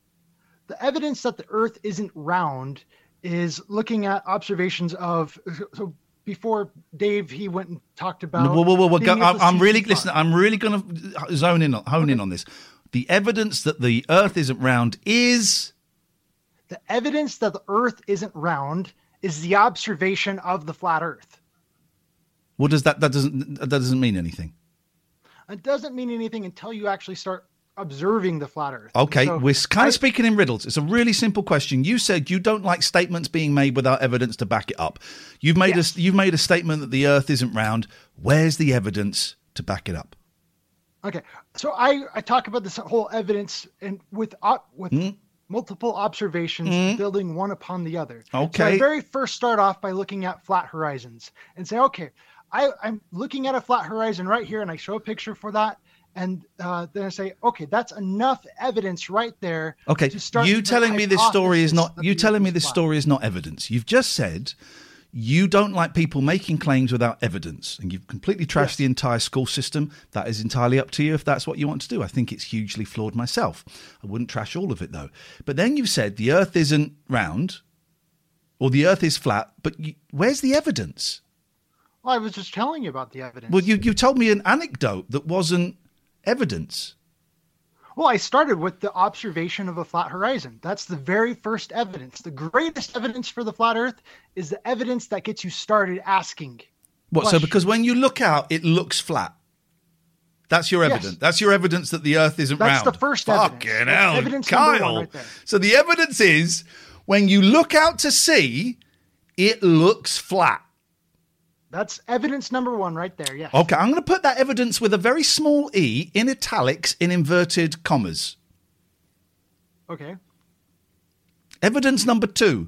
The evidence that the Earth isn't round is looking at observations of... So before Dave, he went and talked about...
I'm really going to hone in on this. The evidence that the Earth isn't round is...
The evidence that the Earth isn't round is the observation of the flat Earth.
What does that doesn't mean anything?
It doesn't mean anything until you actually start observing the flat Earth.
Okay,
so
we're kind of speaking in riddles. It's a really simple question. You said you don't like statements being made without evidence to back it up. You've made a statement that the Earth isn't round. Where's the evidence to back it up?
Okay, so I talk about this whole evidence and with multiple observations building one upon the other.
Okay.
So I very first start off by looking at flat horizons and say, okay, I'm looking at a flat horizon right here, and I show a picture for that. And then I say, okay, that's enough evidence right there.
Okay,
to start
you telling me this story is not
flat.
Evidence. You've just said you don't like people making claims without evidence, and you've completely trashed the entire school system. That is entirely up to you if that's what you want to do. I think it's hugely flawed myself. I wouldn't trash all of it though. But then you said the Earth isn't round, or the Earth is flat. But where's the evidence?
Well, I was just telling you about the evidence.
Well, you told me an anecdote that wasn't evidence.
Well, I started with the observation of a flat horizon. That's the very first evidence. The greatest evidence for the flat Earth is the evidence that gets you started asking.
What?
questions.
So because when you look out, it looks flat. That's your evidence.
Yes.
That's your evidence that the Earth isn't round.
That's the first evidence.
Fucking
That's
hell,
evidence number
Kyle.
one right there.
So the evidence is when you look out to sea, it looks flat.
That's evidence number one right there, yes.
Okay, I'm going to put that evidence with a very small e in italics in inverted commas.
Okay.
Evidence number 2.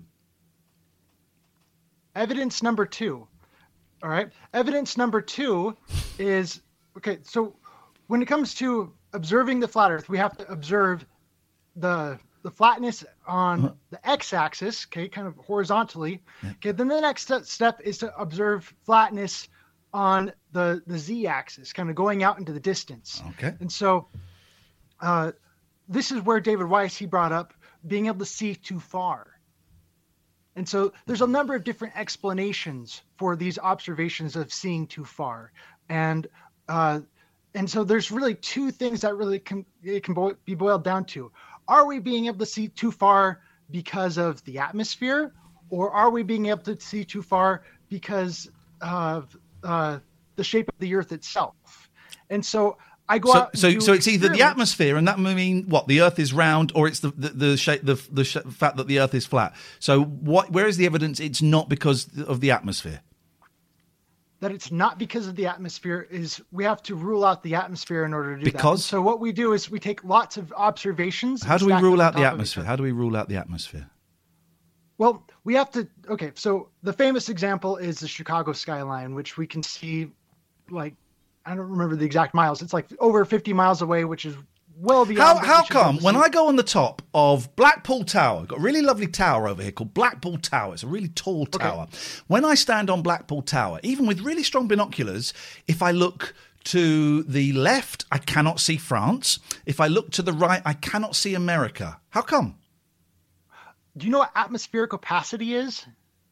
Evidence number 2. All right. Evidence number 2 is, okay, so when it comes to observing the flat Earth, we have to observe the flatness on the x-axis, okay, kind of horizontally. Okay, then the next step is to observe flatness on the z-axis, kind of going out into the distance.
Okay.
And so this is where David Weiss, he brought up being able to see too far. And so there's a number of different explanations for these observations of seeing too far. And so there's really two things that really can be boiled down to. Are we being able to see too far because of the atmosphere, or are we being able to see too far because of the shape of the Earth itself? And so I go out.
So it's either the atmosphere, and that mean what? The Earth is round, or it's the shape, the fact that the Earth is flat. So where is the evidence? It's not because of the atmosphere.
That it's not because of the atmosphere is we have to rule out the atmosphere in order to do that.
Because?
So what we do is we take lots of observations.
How do we rule out the atmosphere? How do we rule out the atmosphere?
Well, we have to. Okay, so the famous example is the Chicago skyline, which we can see, like, I don't remember the exact miles. It's like over 50 miles away, which is well beyond.
How come when I go on the top of Blackpool Tower, I've got a really lovely tower over here called Blackpool Tower. It's a really tall tower. Okay. When I stand on Blackpool Tower, even with really strong binoculars, if I look to the left, I cannot see France. If I look to the right, I cannot see America. How come?
Do you know what atmospheric opacity is?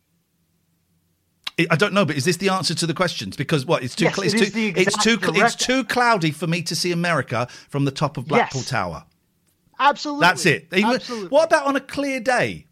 I don't know, but is this the answer to the questions? Because what? It's too
it's
too cloudy for me to see America from the top of Blackpool Tower.
Absolutely.
That's it.
Absolutely.
What about on a clear day?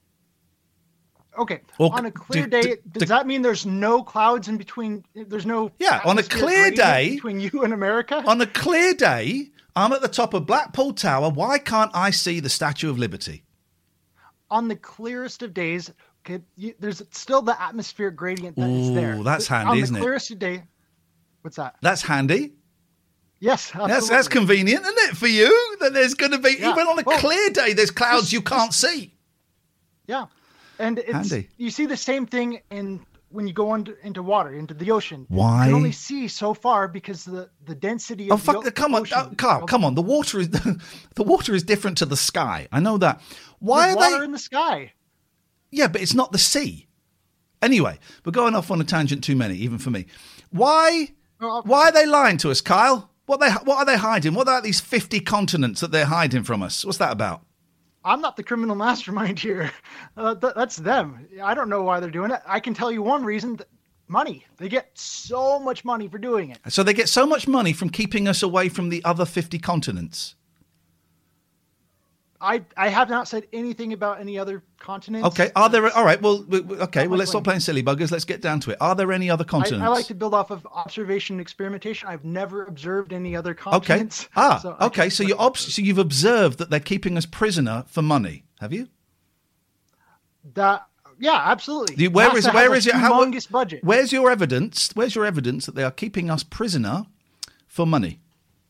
Okay. On a clear day, does that mean there's no clouds in between? There's no
on a clear day
between you and America?
On a clear day, I'm at the top of Blackpool Tower. Why can't I see the Statue of Liberty?
On the clearest of days, okay, there's still the atmospheric gradient that is there.
Oh, that's handy, isn't it?
On the clearest of day, what's that?
That's handy.
Yes, absolutely.
That's convenient, isn't it, for you? That there's going to be, even on a clear day, there's clouds you can't see.
Yeah. And it's, you see the same thing in when you go into water, into the ocean.
Why?
You can only see so far because the density of
come on, Carl, come on. The water is the water is different to the sky. I know that. Why
There's
are
water
they
in the sky?
Yeah, but it's not the sea. Anyway, we're going off on a tangent too many, even for me. Why are they lying to us, Kyle? What are they hiding? What are these 50 continents that they're hiding from us? What's that about?
I'm not the criminal mastermind here. That's them. I don't know why they're doing it. I can tell you one reason. Money. They get so much money for doing it.
So they get so much money from keeping us away from the other 50 continents.
I have not said anything about any other continents.
Okay, are there... All right, well, let's stop playing silly buggers. Let's get down to it. Are there any other continents?
I like to build off of observation and experimentation. I've never observed any other continents.
Okay. So you've observed that they're keeping us prisoner for money, have you?
Yeah, absolutely.
Where is it?
Humongous budget.
Where's your evidence? Where's your evidence that they are keeping us prisoner for money?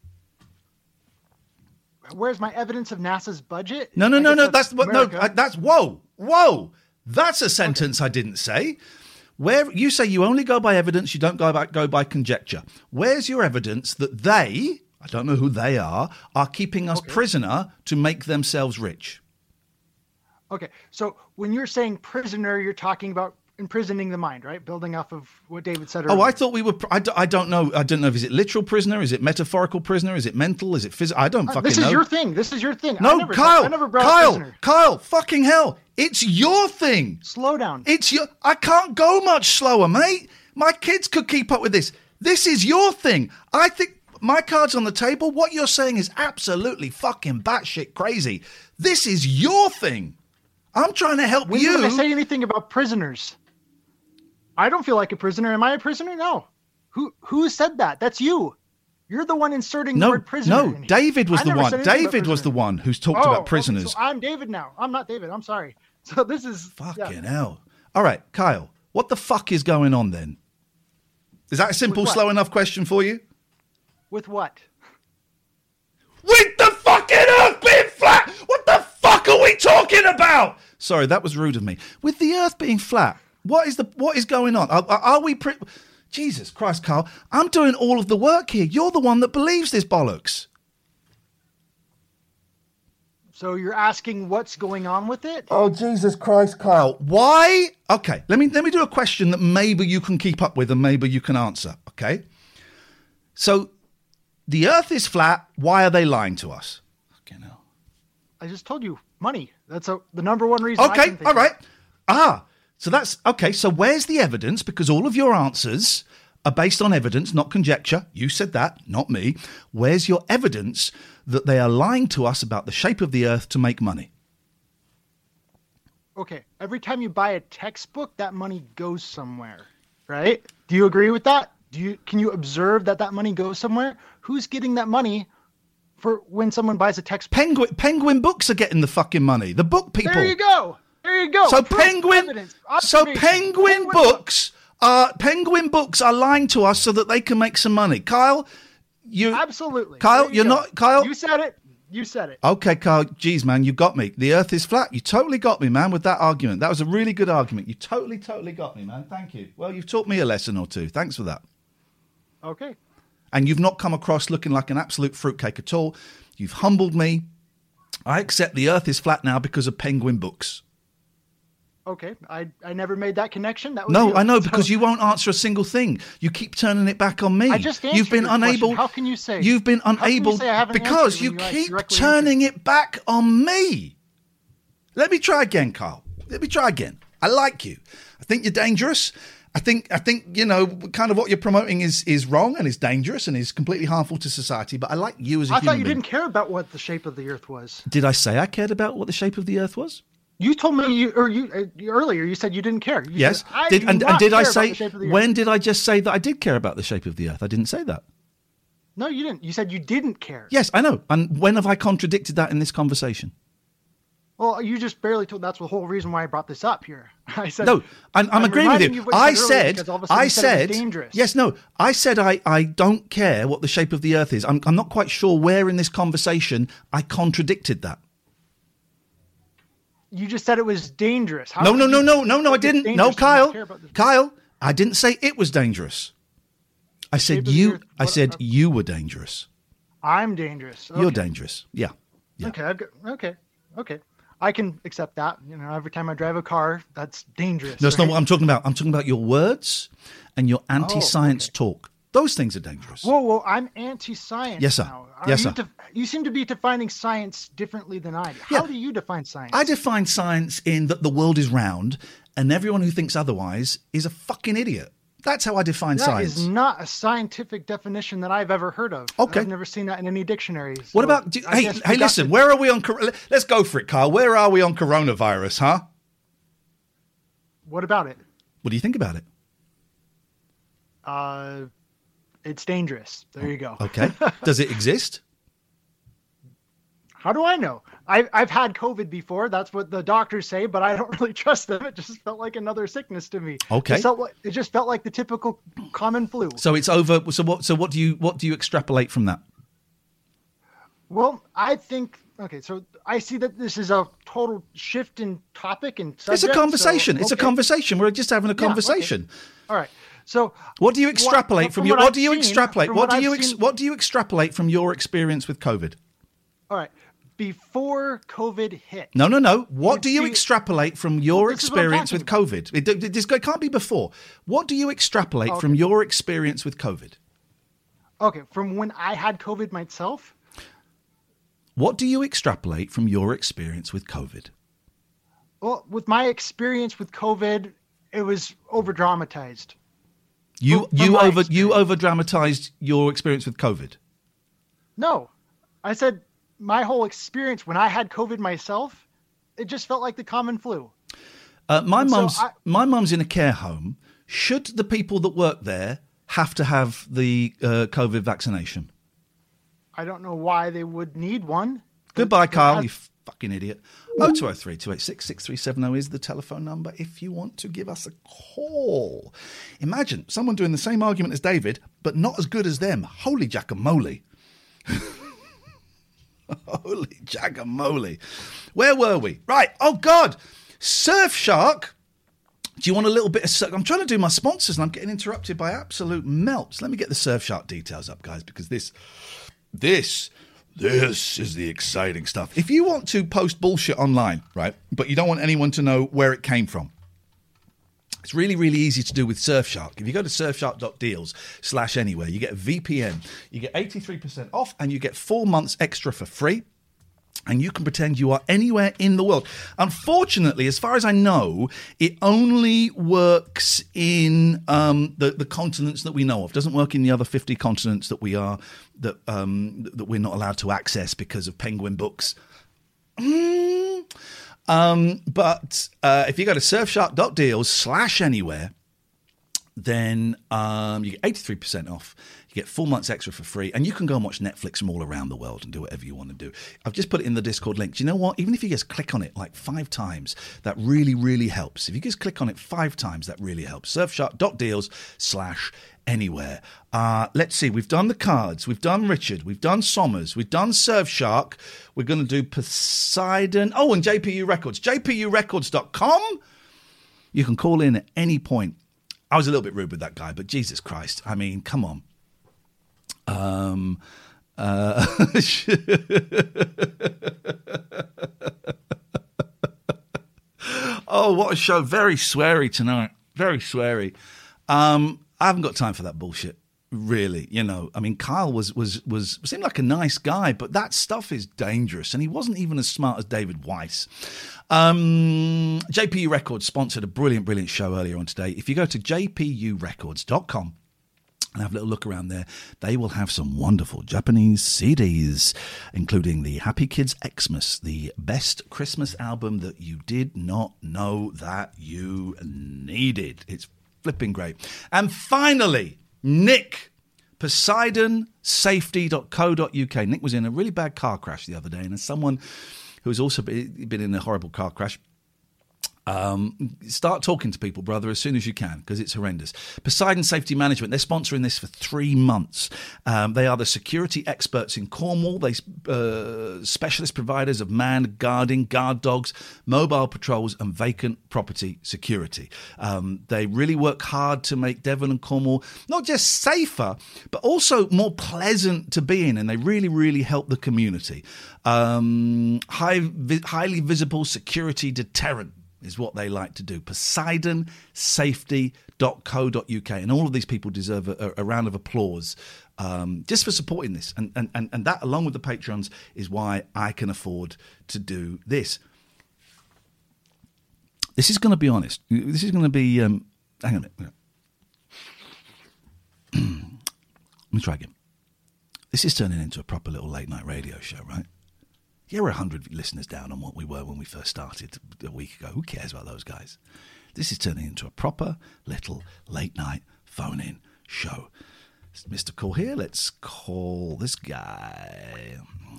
Where's my evidence of NASA's budget?
No. That's whoa. That's a sentence I didn't say. Where you say you only go by evidence, you don't go by conjecture. Where's your evidence that they, I don't know who they are keeping us prisoner to make themselves rich?
Okay, so when you're saying prisoner, you're talking about imprisoning the mind, right? Building off of what David said earlier.
Oh, I thought we were... I don't know. I don't know if is it literal prisoner? Is it metaphorical prisoner? Is it mental? Is it physical? I don't fucking know.
This is your thing.
No, Kyle.
I never brought prisoner.
Kyle, fucking hell. It's your thing.
Slow down.
I can't go much slower, mate. My kids could keep up with this. This is your thing. I think my card's on the table. What you're saying is absolutely fucking batshit crazy. This is your thing. I'm trying to help you.
When did I say anything about prisoners? I don't feel like a prisoner. Am I a prisoner? No. Who said that? That's you. You're the one inserting the word prisoner.
No, David was the one. David was the one who's talked about prisoners.
Okay, so I'm David now. I'm not David. I'm sorry. So this is...
Fucking hell. All right, Kyle, what the fuck is going on then? Is that a simple, slow enough question for you?
With what?
With the fucking earth being flat! What the fuck are we talking about? Sorry, that was rude of me. With the earth being flat... What is going on? Are we... Jesus Christ, Carl. I'm doing all of the work here. You're the one that believes this bollocks.
So you're asking what's going on with it?
Oh, Jesus Christ, Kyle. Why? Okay, let me do a question that maybe you can keep up with and maybe you can answer, okay? So, the earth is flat. Why are they lying to us? Fucking hell.
I just told you. Money. That's the number one reason I can think
all right. So that's... Okay, so where's the evidence? Because all of your answers are based on evidence, not conjecture. You said that, not me. Where's your evidence that they are lying to us about the shape of the earth to make money?
Okay, every time you buy a textbook, that money goes somewhere, right? Do you agree with that? Can you observe that money goes somewhere? Who's getting that money for when someone buys a textbook?
Penguin Books are getting the fucking money. The book people.
There you go.
So Penguin Books are lying to us so that they can make some money. Kyle,
absolutely.
Kyle, you're not Kyle.
You said it.
Okay, Kyle. Geez, man, you got me. The earth is flat. You totally got me, man, with that argument. That was a really good argument. You totally got me, man. Thank you. Well, you've taught me a lesson or two. Thanks for that.
Okay.
And you've not come across looking like an absolute fruitcake at all. You've humbled me. I accept the earth is flat now because of Penguin Books.
Okay, I never made that connection.
I know, because you won't answer a single thing. You keep turning it back on me.
I just answered
You've been
your
unable.
Question. How can you say?
You've been unable because you keep turning it back on me. Let me try again, Carl. Let me try again. I like you. I think you're dangerous. I think kind of what you're promoting is wrong and is dangerous and is completely harmful to society. But I like you as a human being.
I thought you didn't care about what the shape of the earth was.
Did I say I cared about what the shape of the earth was?
You told me earlier. You said you didn't care.
Yes. Did I say? When did I just say that I did care about the shape of the earth? I didn't say that.
No, you didn't. You said you didn't care.
Yes, I know. And when have I contradicted that in this conversation?
Well, you just barely told. That's the whole reason why I brought this up here. I said
no. I'm agreeing with you. I said
dangerous.
Yes, no. I said I don't care what the shape of the earth is. I'm not quite sure where in this conversation I contradicted that.
You just said it was dangerous.
No, I didn't. No, Kyle, I didn't say it was dangerous. I said you were dangerous.
I'm dangerous. Okay.
You're dangerous. Yeah.
Okay. I can accept that. Every time I drive a car, that's dangerous.
No, it's not what I'm talking about. I'm talking about your words and your anti-science talk. Those things are dangerous.
Whoa, I'm anti-science.
Yes, sir.
Now.
Yes, sir.
You seem to be defining science differently than I do. How do you define science?
I define science in that the world is round, and everyone who thinks otherwise is a fucking idiot. That's how I define science.
That is not a scientific definition that I've ever heard of.
Okay.
I've never seen that in any dictionary. So
what about... Hey, listen, where are we on... Let's go for it, Carl. Where are we on coronavirus, huh?
What about it?
What do you think about it?
It's dangerous. There you go.
Okay. Does it exist?
How do I know? I've had COVID before. That's what the doctors say, but I don't really trust them. It just felt like another sickness to me.
Okay.
It just felt like the typical common flu.
So it's over. So what do you extrapolate from that?
Well, I think so I see that this is a total shift in topic and subject.
It's a conversation.
So,
It's a conversation. We're just having a conversation.
Okay. All right. So
what do you extrapolate from your? What do you extrapolate? What do you extrapolate from your experience with COVID?
All right. Before COVID hit.
No. What do you extrapolate from your experience with COVID? It can't be before. What do you extrapolate from your experience with COVID?
Okay, from when I had COVID myself.
What do you extrapolate from your experience with COVID?
Well, with my experience with COVID, it was over-dramatized.
You over-dramatized your experience with COVID?
No. I said my whole experience when I had COVID myself, it just felt like the common flu.
My mum's in a care home. Should the people that work there have to have the COVID vaccination?
I don't know why they would need one.
Goodbye, Carl, you fucking idiot. 0203 286 6370 is the telephone number if you want to give us a call. Imagine someone doing the same argument as David, but not as good as them. Holy jackamole. Holy jackamole. Where were we? Right. Oh, God. Surfshark. Do you want a little bit of... I'm trying to do my sponsors and I'm getting interrupted by absolute melts. Let me get the Surfshark details up, guys, because this is the exciting stuff. If you want to post bullshit online, right, but you don't want anyone to know where it came from, it's really, really easy to do with Surfshark. If you go to surfshark.deals/anywhere, you get a VPN, you get 83% off, and you get 4 months extra for free. And you can pretend you are anywhere in the world. Unfortunately, as far as I know, it only works in the continents that we know of. It doesn't work in the other 50 continents that we're not allowed to access because of Penguin Books. But if you go to surfshark.deals/anywhere, then you get 83% off. You get 4 months extra for free, and you can go and watch Netflix from all around the world and do whatever you want to do. I've just put it in the Discord link. Do you know what? Even if you just click on it like 5 times, that really, really helps. If you just click on it 5 times, that really helps. Surfshark.deals/anywhere. Let's see. We've done the cards. We've done Richard. We've done Sommers. We've done Surfshark. We're going to do Poseidon. Oh, and JPU Records. JPURecords.com. You can call in at any point. I was a little bit rude with that guy, but Jesus Christ. I mean, come on. Oh, what a show. Very sweary tonight. Very sweary. I haven't got time for that bullshit, really. You know, I mean, Kyle seemed like a nice guy, but that stuff is dangerous, and he wasn't even as smart as David Weiss. JPU Records sponsored a brilliant show earlier on today. If you go to jpurecords.com and have a little look around there, they will have some wonderful Japanese CDs, including the Happy Kids Xmas, the best Christmas album that you did not know that you needed. It's flipping great. And finally, Nick, PoseidonSafety.co.uk. Nick was in a really bad car crash the other day, and as someone who has also been in a horrible car crash, Start talking to people, brother, as soon as you can, because it's horrendous. Poseidon Safety Management, they're sponsoring this for 3 months. They are the security experts in Cornwall. They specialist providers of manned guarding, guard dogs, mobile patrols and vacant property security. They really work hard to make Devon and Cornwall not just safer, but also more pleasant to be in, and they really, really help the community. Highly visible security deterrent is what they like to do. PoseidonSafety.co.uk. And all of these people deserve a round of applause just for supporting this. And that, along with the Patreons, is why I can afford to do this. This is going to be honest. This is going to be... hang on a minute. Let me try again. This is turning into a proper little late-night radio show, right? Yeah, we're 100 listeners down on what we were when we first started a week ago. Who cares about those guys? This is turning into a proper little late-night phone-in show. Mr. Call here. Let's call this guy.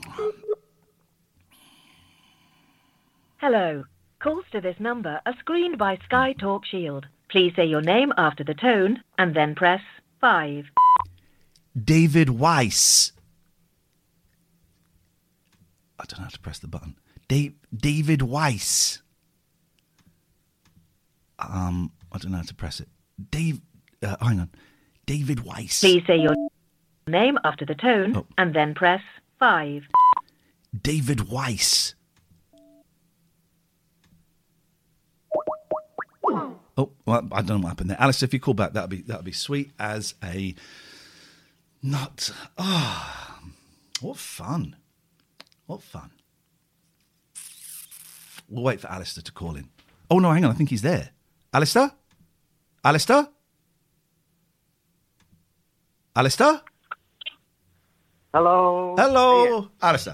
Hello. Calls to this number are screened by Sky Talk Shield. Please say your name after the tone and then press 5.
David Weiss. I don't know how to press the button. David Weiss. I don't know how to press it. Hang on. David Weiss.
Please say your name after the tone and then press 5.
David Weiss. Oh, well, I don't know what happened there. Alice, if you call back, that'd be sweet as a nut. Ah, oh, what fun. What fun. We'll wait for Alistair to call in. Oh, no, hang on. I think he's there. Alistair? Alistair? Alistair?
Hello.
Hello.
Yeah.
Alistair.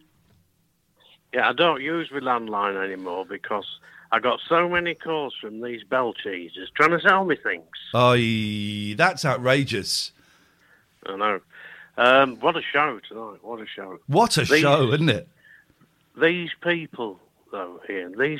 Yeah, I don't use my landline anymore because I got so many calls from these bell cheeses trying to sell me things.
Oh, that's outrageous.
I know. What a show tonight. What a show.
What a show, isn't it?
These people, though, Ian, these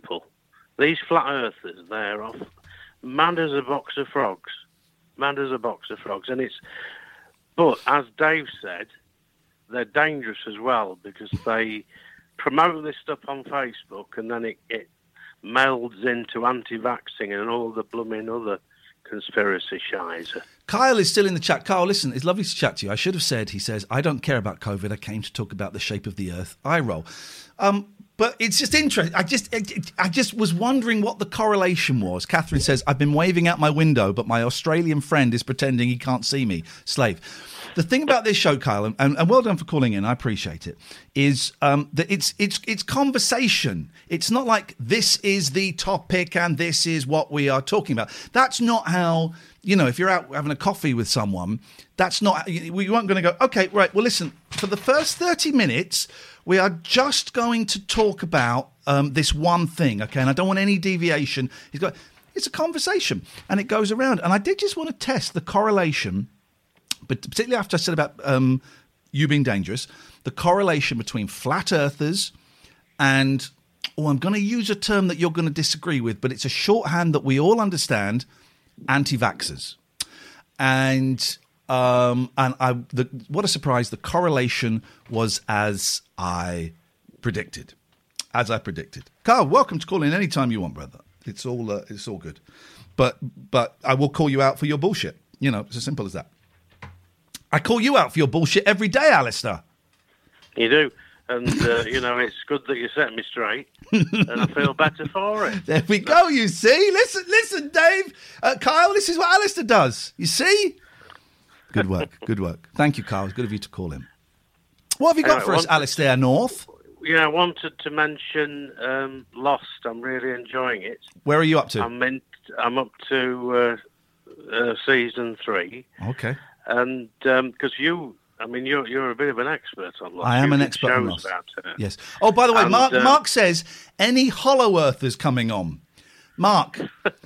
flat earthers, they're off mad as a box of frogs. Mad as a box of frogs. But as Dave said, they're dangerous as well because they promote this stuff on Facebook and then it melds into anti-vaxxing and all the blooming other conspiracy shizer.
Kyle is still in the chat. Kyle, listen, it's lovely to chat to you. I should have said, he says, I don't care about COVID. I came to talk about the shape of the earth. I roll. But it's just interesting. I just was wondering what the correlation was. Catherine says, I've been waving out my window, but my Australian friend is pretending he can't see me. Slave. The thing about this show, Kyle, and well done for calling in, I appreciate it, is that it's conversation. It's not like this is the topic and this is what we are talking about. That's not how, if you're out having a coffee with someone, that's not, we aren't going to go, okay, right, well, listen, for the first 30 minutes, we are just going to talk about this one thing, okay, and I don't want any deviation. It's a conversation, and it goes around. And I did just want to test the correlation, but particularly after I said about you being dangerous, the correlation between flat earthers and, I'm going to use a term that you're going to disagree with, but it's a shorthand that we all understand, anti-vaxxers. And what a surprise, the correlation was as I predicted. Carl, welcome to call in any time you want, brother. It's all good. But I will call you out for your bullshit. It's as simple as that. I call you out for your bullshit every day, Alistair.
You do. And, it's good that you set me straight. And I feel better for it.
There we go, you see. Listen, Dave. Kyle, this is what Alistair does. You see? Good work. Thank you, Kyle. It's good of you to call him. What have you got for us, Alistair North?
I wanted to mention Lost. I'm really enjoying it.
Where are you up to?
I'm up to season 3.
Okay.
And because you're a bit of an expert on Lost.
I am an expert on Lost. Yes. Oh, by the way, Mark says any Hollow Earthers coming on. Mark,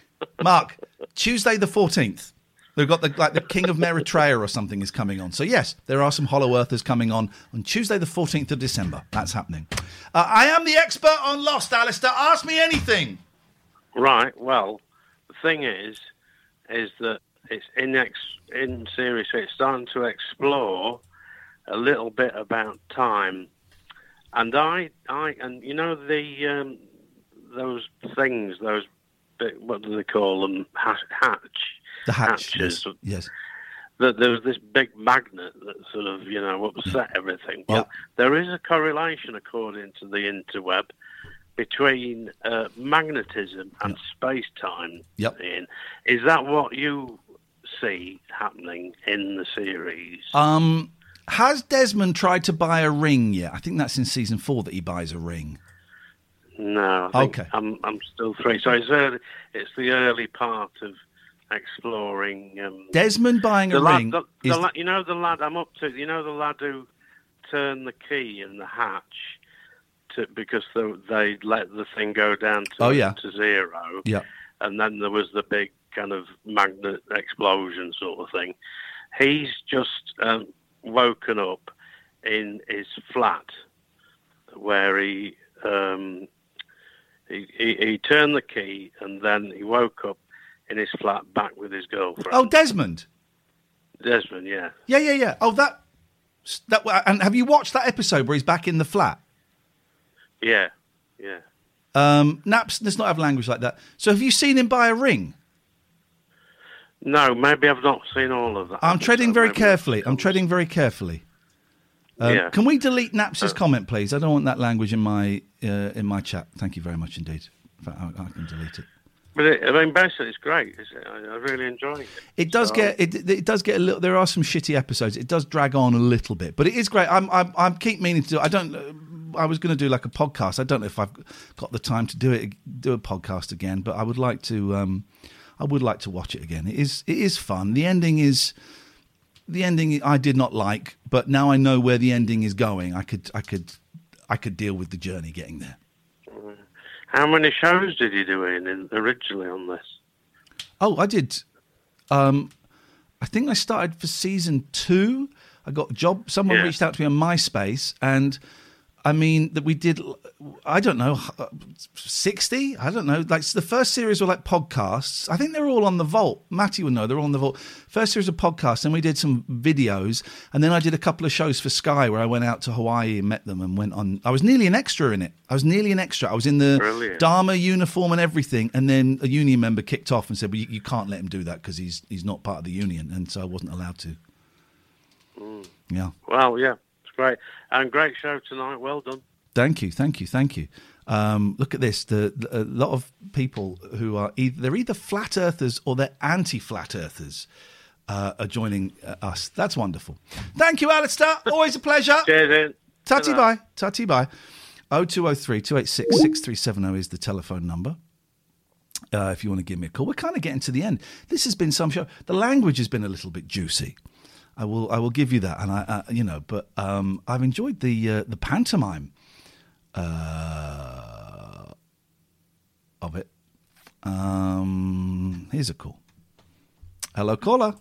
Tuesday the 14th. They've got the King of Eritrea or something is coming on. So, yes, there are some Hollow Earthers coming on Tuesday the 14th of December. That's happening. I am the expert on Lost, Alistair. Ask me anything.
Right. Well, the thing is that it's in series. It's starting to explore a little bit about time, and and you know those things, those what do they call them?
The hatch.
Hatches.
Yes.
That there was this big magnet that sort of, upset everything. Well, there is a correlation, according to the interweb, between magnetism and space-time.
Yep.
Ian. Is that what you see happening in the series?
Has Desmond tried to buy a ring yet? I think that's in season 4 that he buys a ring.
No. I think I'm still 3. So it's the early part of exploring.
Desmond buying a ring.
You know the lad I'm up to. You know the lad who turned the key in the hatch because they let the thing go down to 0.
Yeah.
And then there was the big kind of magnet explosion sort of thing. He's just woken up in his flat where he turned the key and then he woke up in his flat back with his girlfriend.
Oh, Desmond.
Desmond, yeah.
Yeah. Oh, that. And have you watched that episode where he's back in the flat?
Yeah.
Naps does not have language like that. So have you seen him buy a ring?
No, maybe I've not seen all of that.
I'm treading very carefully.
Yeah.
Can we delete Naps's comment, please? I don't want that language in my chat. Thank you very much indeed. In fact, I can delete it.
But basically, it's great. I really enjoy it.
It does get a little. There are some shitty episodes. It does drag on a little bit, but it is great. I keep meaning to do. I was going to do like a podcast. I don't know if I've got the time to do a podcast again, but I would like to. I would like to watch it again. It is fun. The ending I did not like, but now I know where the ending is going. I could deal with the journey getting there.
How many shows did you do originally on this?
Oh, I did. I think I started for season 2. I got a job. Someone reached out to me on MySpace, and I mean that we did. I don't know, 60. I don't know. Like the first series were like podcasts. I think they were all on the Vault. Matty would know. They're all on the Vault. First series of podcasts, and we did some videos, and then I did a couple of shows for Sky where I went out to Hawaii and met them and went on. I was nearly an extra in it. I was in the Dharma uniform and everything, and then a union member kicked off and said, "Well, you can't let him do that because he's not part of the union," and so I wasn't allowed to. Yeah.
Well, yeah, it's great and great show tonight. Well done.
Thank you. Look at this. A lot of people who are either flat earthers or they're anti-flat earthers are joining us. That's wonderful. Thank you, Alistair. Always a pleasure.
Cheers,
Tatty bye. 0203 286 6370 is the telephone number. If you want to give me a call. We're kind of getting to the end. This has been some show. The language has been a little bit juicy. I will give you that, and but I've enjoyed the pantomime of it. Here's a call. Hello, caller.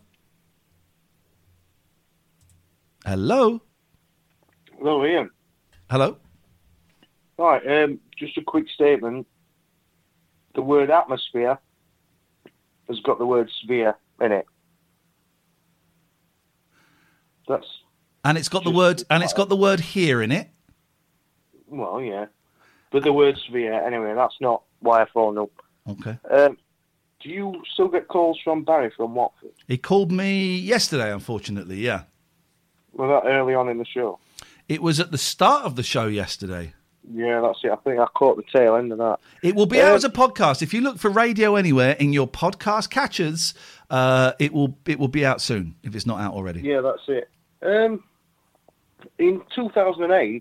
Hello.
Hello, Ian.
Hello.
Right, just a quick statement. The word atmosphere has got the word sphere in it.
And it's got the word here in it.
Well, yeah, but the word sphere anyway. That's not why I phoned up.
Okay.
Do you still get calls from Barry from Watford?
He called me yesterday, unfortunately. Yeah.
Was that early on in the show?
It was at the start of the show yesterday.
Yeah, that's it. I think I caught the tail end of that.
It will be out as a podcast. If you look for Radio Anywhere in your podcast catchers, it will be out soon if it's not out already.
Yeah, that's it. In 2008,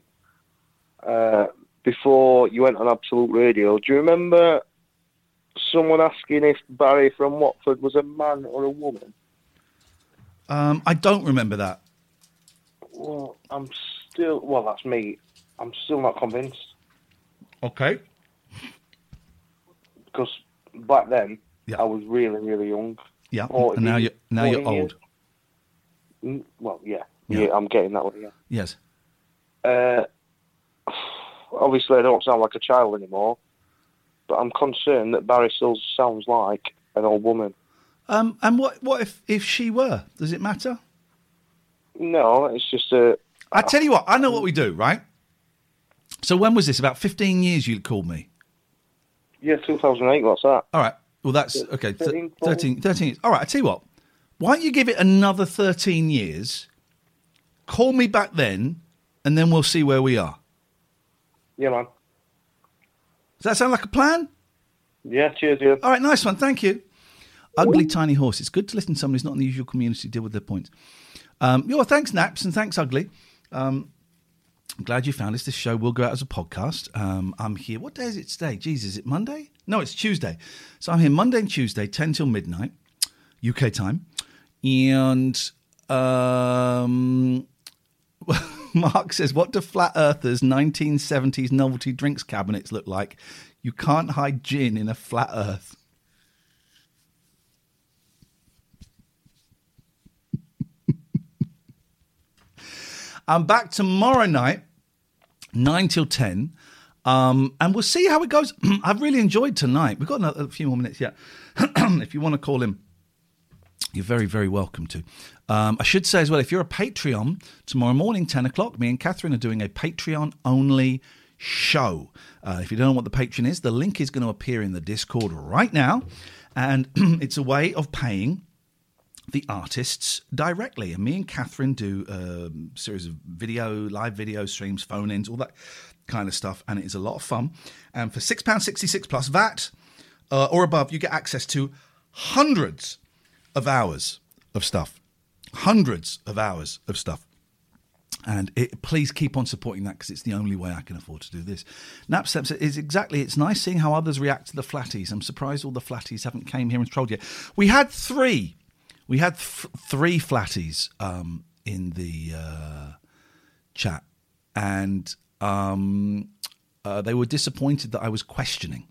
before you went on Absolute Radio, do you remember someone asking if Barry from Watford was a man or a woman?
I don't remember that.
Well, that's me. I'm still not convinced.
Okay.
Because back then, I was really, really young.
Yeah, and now you're old.
Well, yeah, I'm getting that one, yeah.
Yes.
Obviously, I don't sound like a child anymore. but I'm concerned that Barry still sounds like an old woman.
And what if she were? Does it matter?
No, it's just
I tell you what, I know what we do, right? So when was this? About 15 years you called me?
Yeah, 2008, what's that?
All right, well, that's, okay,
13
years. All right, I tell you what, why don't you give it another 13 years, call me back then, and then we'll see where we are.
Yeah, man.
Does that sound like a plan?
Yeah, cheers, yeah.
All right, nice one, thank you. Ugly Tiny Horse. It's good to listen to somebody who's not in the usual community deal with their points. Thanks, Naps, and thanks, Ugly. I'm glad you found us. This show will go out as a podcast. I'm here. What day is it today? Jeez, is it Monday? No, it's Tuesday. So I'm here Monday and Tuesday, 10 till midnight, UK time. And Mark says, what do Flat Earthers' 1970s novelty drinks cabinets look like? You can't hide gin in a flat Earth. I'm back tomorrow night, 9 till 10, and we'll see how it goes. I've really enjoyed tonight. We've got a few more minutes yet. If you want to call in, you're very, very welcome to. I should say as well, if you're a Patreon, tomorrow morning, 10 o'clock, me and Catherine are doing a Patreon-only show. If you don't know what the Patreon is, the link is going to appear in the Discord right now, and it's a way of paying the artists directly. And me and Catherine do a series of live video streams, phone-ins, all that kind of stuff, and it is a lot of fun. And for £6.66 plus VAT or above, you get access to hundreds of hours of stuff. Hundreds of hours of stuff. And please keep on supporting that, because it's the only way I can afford to do this. Napstep is exactly, it's nice seeing how others react to the flatties. I'm surprised all the flatties haven't came here and trolled yet. We had three flatties in the chat, and they were disappointed that I was questioning.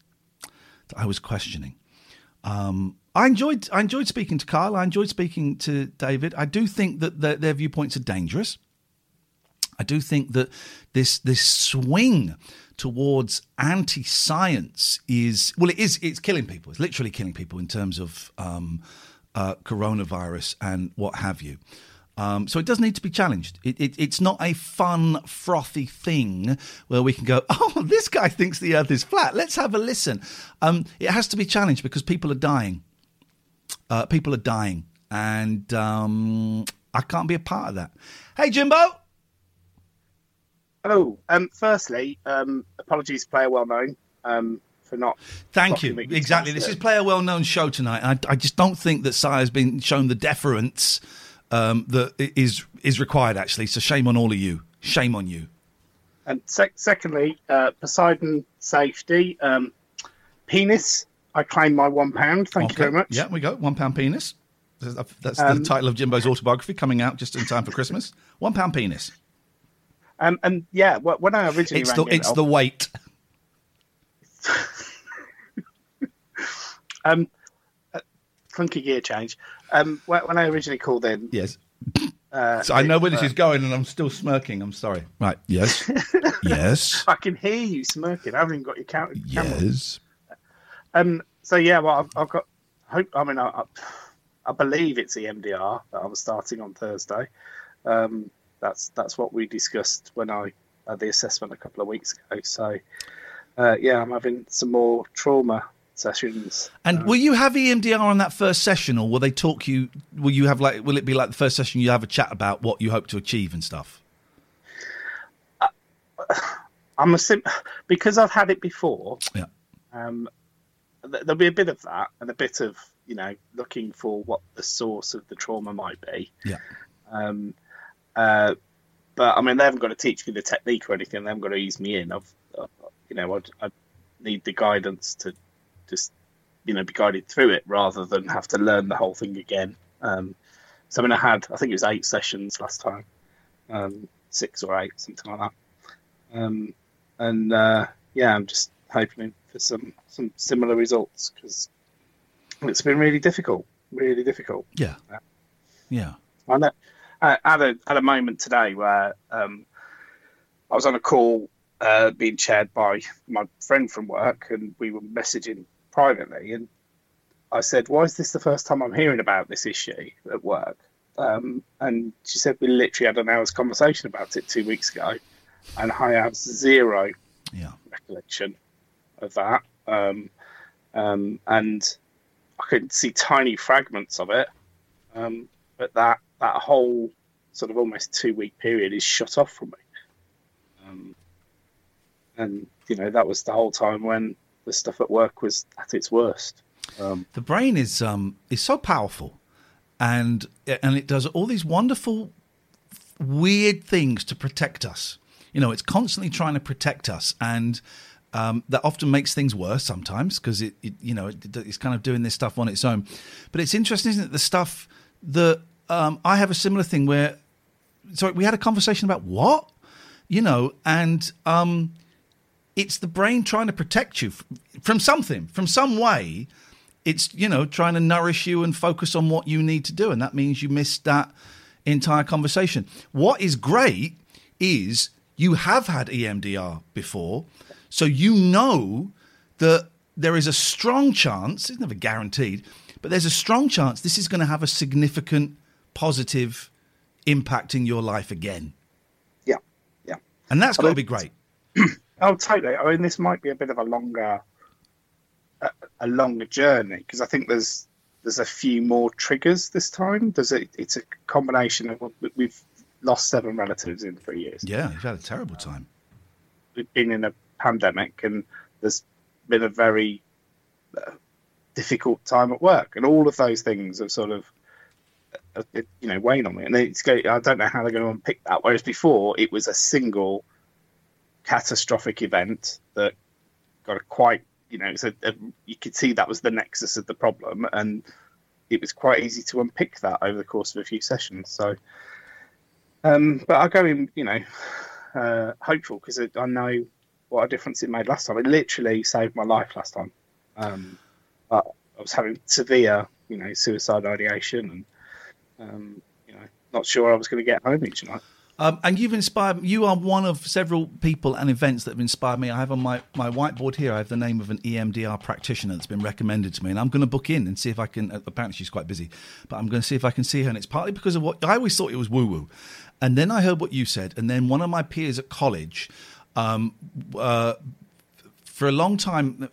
I enjoyed speaking to Kyle. I enjoyed speaking to David. I do think that their viewpoints are dangerous. I do think that this swing towards anti-science it's killing people. It's literally killing people in terms of coronavirus and what have you. So it does need to be challenged. It's not a fun, frothy thing where we can go, oh, this guy thinks the earth is flat. Let's have a listen. It has to be challenged because people are dying. And I can't be a part of that. Hey, Jimbo.
Hello. Firstly, apologies to Player Well Known for not...
Thank you. Exactly. This is Player Well Known show tonight. I just don't think that Sire has been shown the deference that is required, actually. So shame on all of you. Shame on you.
And secondly, Poseidon safety. Penis. I claim my £1. Thank you very much.
Yeah, we go. £1 penis. That's the title of Jimbo's autobiography coming out just in time for Christmas. £1 penis.
And yeah, when I originally
it's the weight.
Clunky gear change. When I originally called in,
yes. So I know where this is going, and I'm still smirking. I'm sorry. Right? Yes. Yes.
I can hear you smirking. I haven't got your camera.
Yes.
So yeah, well, I've got. I believe it's the MDR that I was starting on Thursday. That's what we discussed when I had the assessment a couple of weeks ago. So, yeah, I'm having some more trauma sessions.
And will you have EMDR on that first session, or will they talk you? Will it be like the first session? You have a chat about what you hope to achieve and stuff.
Because I've had it before.
Yeah.
There'll be a bit of that, and a bit of looking for what the source of the trauma might be.
Yeah.
But I mean, they haven't got to teach me the technique or anything. They haven't got to ease me in. I need the guidance to just, be guided through it rather than have to learn the whole thing again. So I mean, I think it was 8 sessions last time, 6 or 8, something like that. Yeah, I'm just hoping for some similar results because it's been really difficult.
Yeah. Yeah.
I know. I had a moment today where I was on a call being chaired by my friend from work, and we were messaging privately, and I said, why is this the first time I'm hearing about this issue at work? And she said, we literally had an hour's conversation about it 2 weeks ago, and I have zero recollection of that. And I could see tiny fragments of it, but that whole sort of almost 2 week period is shut off from me. And, you know, that was the whole time when the stuff at work was at its worst.
The brain is so powerful, and it does all these wonderful, weird things to protect us. You know, it's constantly trying to protect us, and that often makes things worse sometimes because it's kind of doing this stuff on its own. But it's interesting, isn't it? The stuff that I have a similar thing where, sorry, we had a conversation about what, you know, and it's the brain trying to protect you from something, from some way. It's, you know, trying to nourish you and focus on what you need to do. And that means you missed that entire conversation. What is great is you have had EMDR before, so you know that there is a strong chance, it's never guaranteed, but there's a strong chance this is going to have a significant positive impact in your life again.
Yeah.
And that's got to be great.
Oh, totally. I mean, this might be a bit of a longer journey because I think there's a few more triggers this time. It's a combination of we've lost 7 relatives in 3 years.
Yeah, you've had a terrible time.
We've been in a pandemic, and there's been a very difficult time at work, and all of those things have sort of weighing on me. And I don't know how they're going to unpick that. Whereas before, it was a single catastrophic event that got quite. You know, you could see that was the nexus of the problem, and it was quite easy to unpick that over the course of a few sessions. So, but I go in, you know, hopeful because I know what a difference it made last time. It literally saved my life last time. But I was having severe, you know, suicide ideation, and you know, not sure I was going to get home each night.
And you've inspired. You are one of several people and events that have inspired me. I have on my whiteboard here, I have the name of an EMDR practitioner that's been recommended to me, and I'm going to book in and see if I can. Apparently, she's quite busy, but I'm going to see if I can see her. And it's partly because of what I always thought it was woo-woo, and then I heard what you said, and then one of my peers at college, for a long time,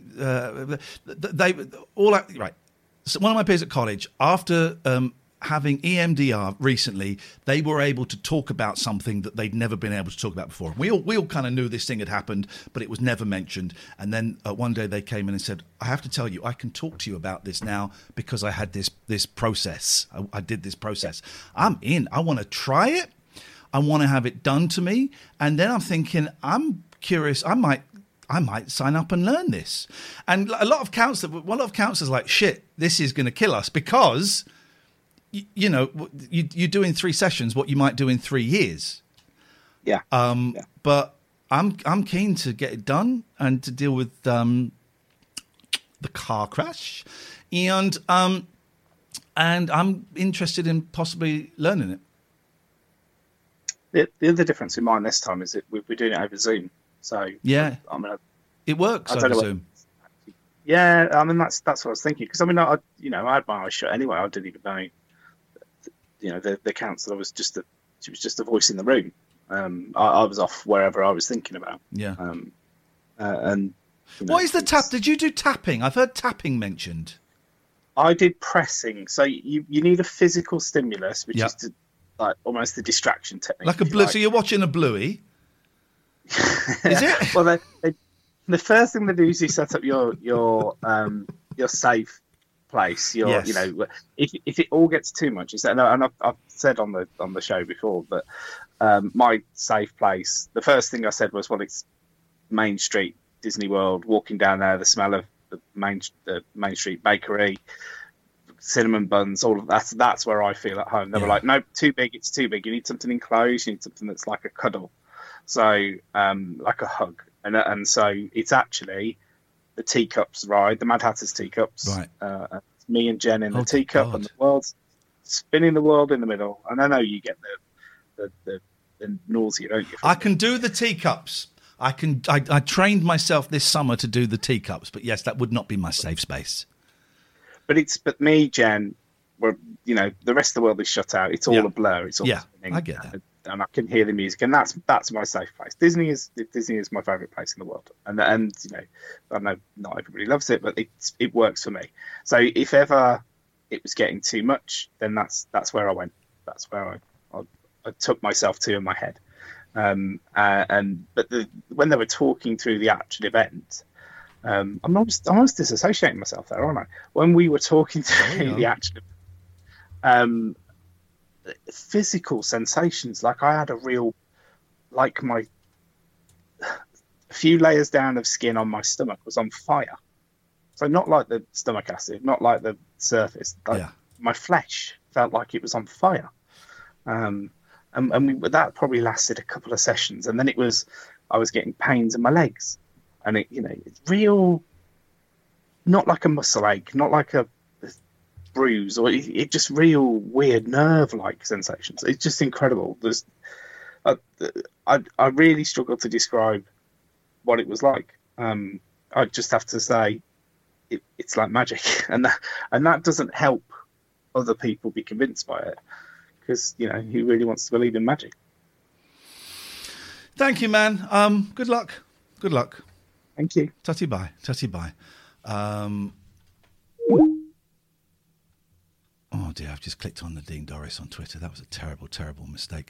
right. So one of my peers at college, after having EMDR recently, they were able to talk about something that they'd never been able to talk about before. We all kind of knew this thing had happened, but it was never mentioned. And then one day they came in and said, I have to tell you, I can talk to you about this now because I had this process. I did this process. I'm in. I want to try it. I want to have it done to me. And then I'm thinking, I'm curious. I might sign up and learn this. And a lot of counselors are like, shit, this is going to kill us because you know, you do in 3 sessions what you might do in 3 years.
Yeah.
But I'm keen to get it done and to deal with the car crash, and I'm interested in possibly learning
it. The other difference in mine this time is that we're doing it over Zoom. So
yeah, it works over Zoom.
Yeah, I mean that's what I was thinking because I mean I had my eyes shut anyway. I didn't even know. You know, the counsellor was just a voice in the room. I was off wherever I was thinking about.
Yeah.
And you know,
what is the tap? Did you do tapping? I've heard tapping mentioned.
I did pressing. So you need a physical stimulus, which is like almost the distraction technique.
Like a blue. So you're watching a bluey. Is it?
Well, the first thing they do is you set up your safe place. You know, if it all gets too much, and I've said on the show before, but my safe place. The first thing I said was, well, it's Main Street, Disney World. Walking down there, the smell of the Main Street bakery, cinnamon buns, all of that. That's where I feel at home. They were like, no, too big. It's too big. You need something enclosed. You need something that's like a cuddle, so like a hug. And so it's actually the teacups ride, the Mad Hatter's teacups.
Right.
It's me and Jen in the teacup, and the world's spinning the world in the middle. And I know you get the nausea, don't you?
I can do the teacups. I trained myself this summer to do the teacups, but yes, that would not be my safe space.
But me, Jen, where the rest of the world is shut out. It's all a blur. It's all
I get that.
And I can hear the music, and that's my safe place. Disney is my favourite place in the world, and I know not everybody loves it, but it works for me. So if ever it was getting too much, then that's where I went. That's where I took myself to in my head. But when they were talking through the actual event, I'm almost disassociating myself there, aren't I? When we were talking through the actual physical sensations, like I had a few layers down of skin on my stomach was on fire. So not like the stomach acid, not like the surface. My flesh felt like it was on fire. That probably lasted a couple of sessions, and then I was getting pains in my legs, and it's real, not like a muscle ache, not like a bruise, or it just real weird nerve-like sensations. It's just incredible. I really struggle to describe what it was like. I just have to say it's like magic, and that doesn't help other people be convinced by it, because who really wants to believe in magic?
Thank you, man. Good luck.
Thank you.
Tutty bye. Oh dear, I've just clicked on the Dean Doris on Twitter. That was a terrible, terrible mistake.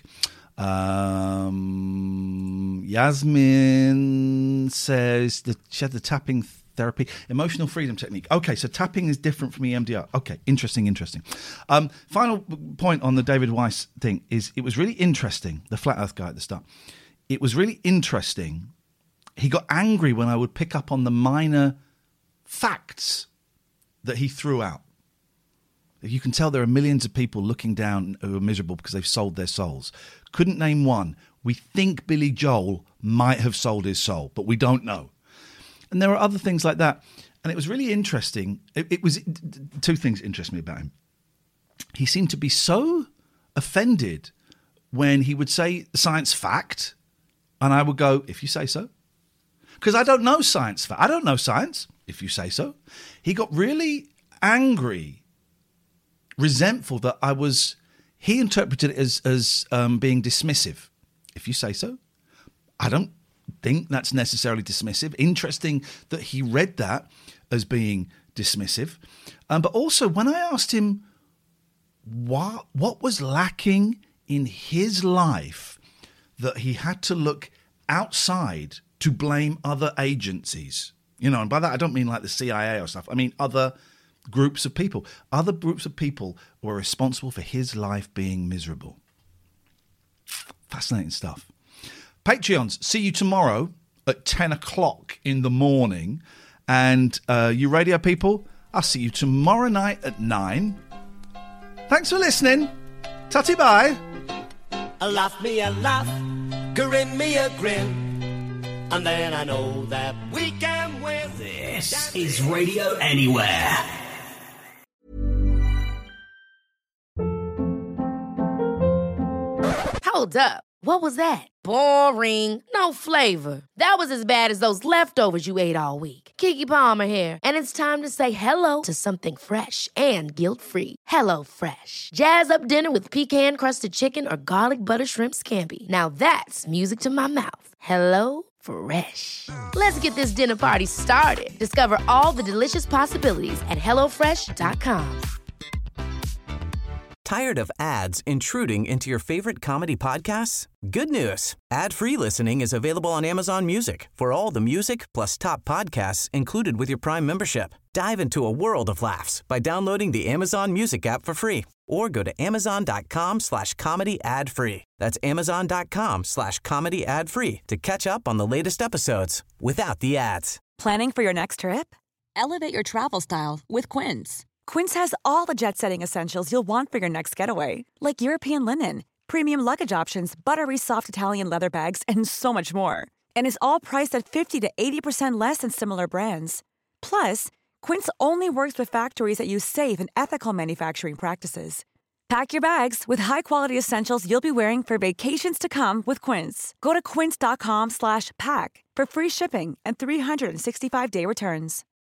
Yasmin says that she had the tapping therapy, emotional freedom technique. Okay, so tapping is different from EMDR. Okay, interesting. Final point on the David Weiss thing is it was really interesting, the Flat Earth guy at the start. It was really interesting. He got angry when I would pick up on the minor facts that he threw out. You can tell there are millions of people looking down who are miserable because they've sold their souls. Couldn't name one. We think Billy Joel might have sold his soul, but we don't know. And there are other things like that. And it was really interesting. It was two things interest me about him. He seemed to be so offended when he would say science fact, and I would go, if you say so. Because I don't know science fact. I don't know science, if you say so. He got really angry, resentful that he interpreted it as being dismissive. If you say so. I don't think that's necessarily dismissive. Interesting that he read that as being dismissive. But also when I asked him what was lacking in his life that he had to look outside to blame other agencies, and by that I don't mean like the CIA or stuff. I mean other groups of people. Other groups of people were responsible for his life being miserable. Fascinating stuff. Patreons, see you tomorrow at 10 o'clock in the morning. And you radio people, I'll see you tomorrow night at 9. Thanks for listening. Tutty bye.
Laugh me a laugh, grin me a grin, and then I know that we can win.
This is Radio Anywhere.
Hold up. What was that? Boring. No flavor. That was as bad as those leftovers you ate all week. Keke Palmer here, and it's time to say hello to something fresh and guilt-free. Hello Fresh. Jazz up dinner with pecan-crusted chicken or garlic butter shrimp scampi. Now that's music to my mouth. Hello Fresh. Let's get this dinner party started. Discover all the delicious possibilities at HelloFresh.com.
Tired of ads intruding into your favorite comedy podcasts? Good news. Ad-free listening is available on Amazon Music for all the music plus top podcasts included with your Prime membership. Dive into a world of laughs by downloading the Amazon Music app for free or go to amazon.com/comedy ad-free. That's amazon.com/comedy ad-free to catch up on the latest episodes without the ads.
Planning for your next trip?
Elevate your travel style with Quince.
Quince has all the jet-setting essentials you'll want for your next getaway, like European linen, premium luggage options, buttery soft Italian leather bags, and so much more. And is all priced at 50 to 80% less than similar brands. Plus, Quince only works with factories that use safe and ethical manufacturing practices.
Pack your bags with high-quality essentials you'll be wearing for vacations to come with Quince. Go to quince.com/pack for free shipping and 365-day returns.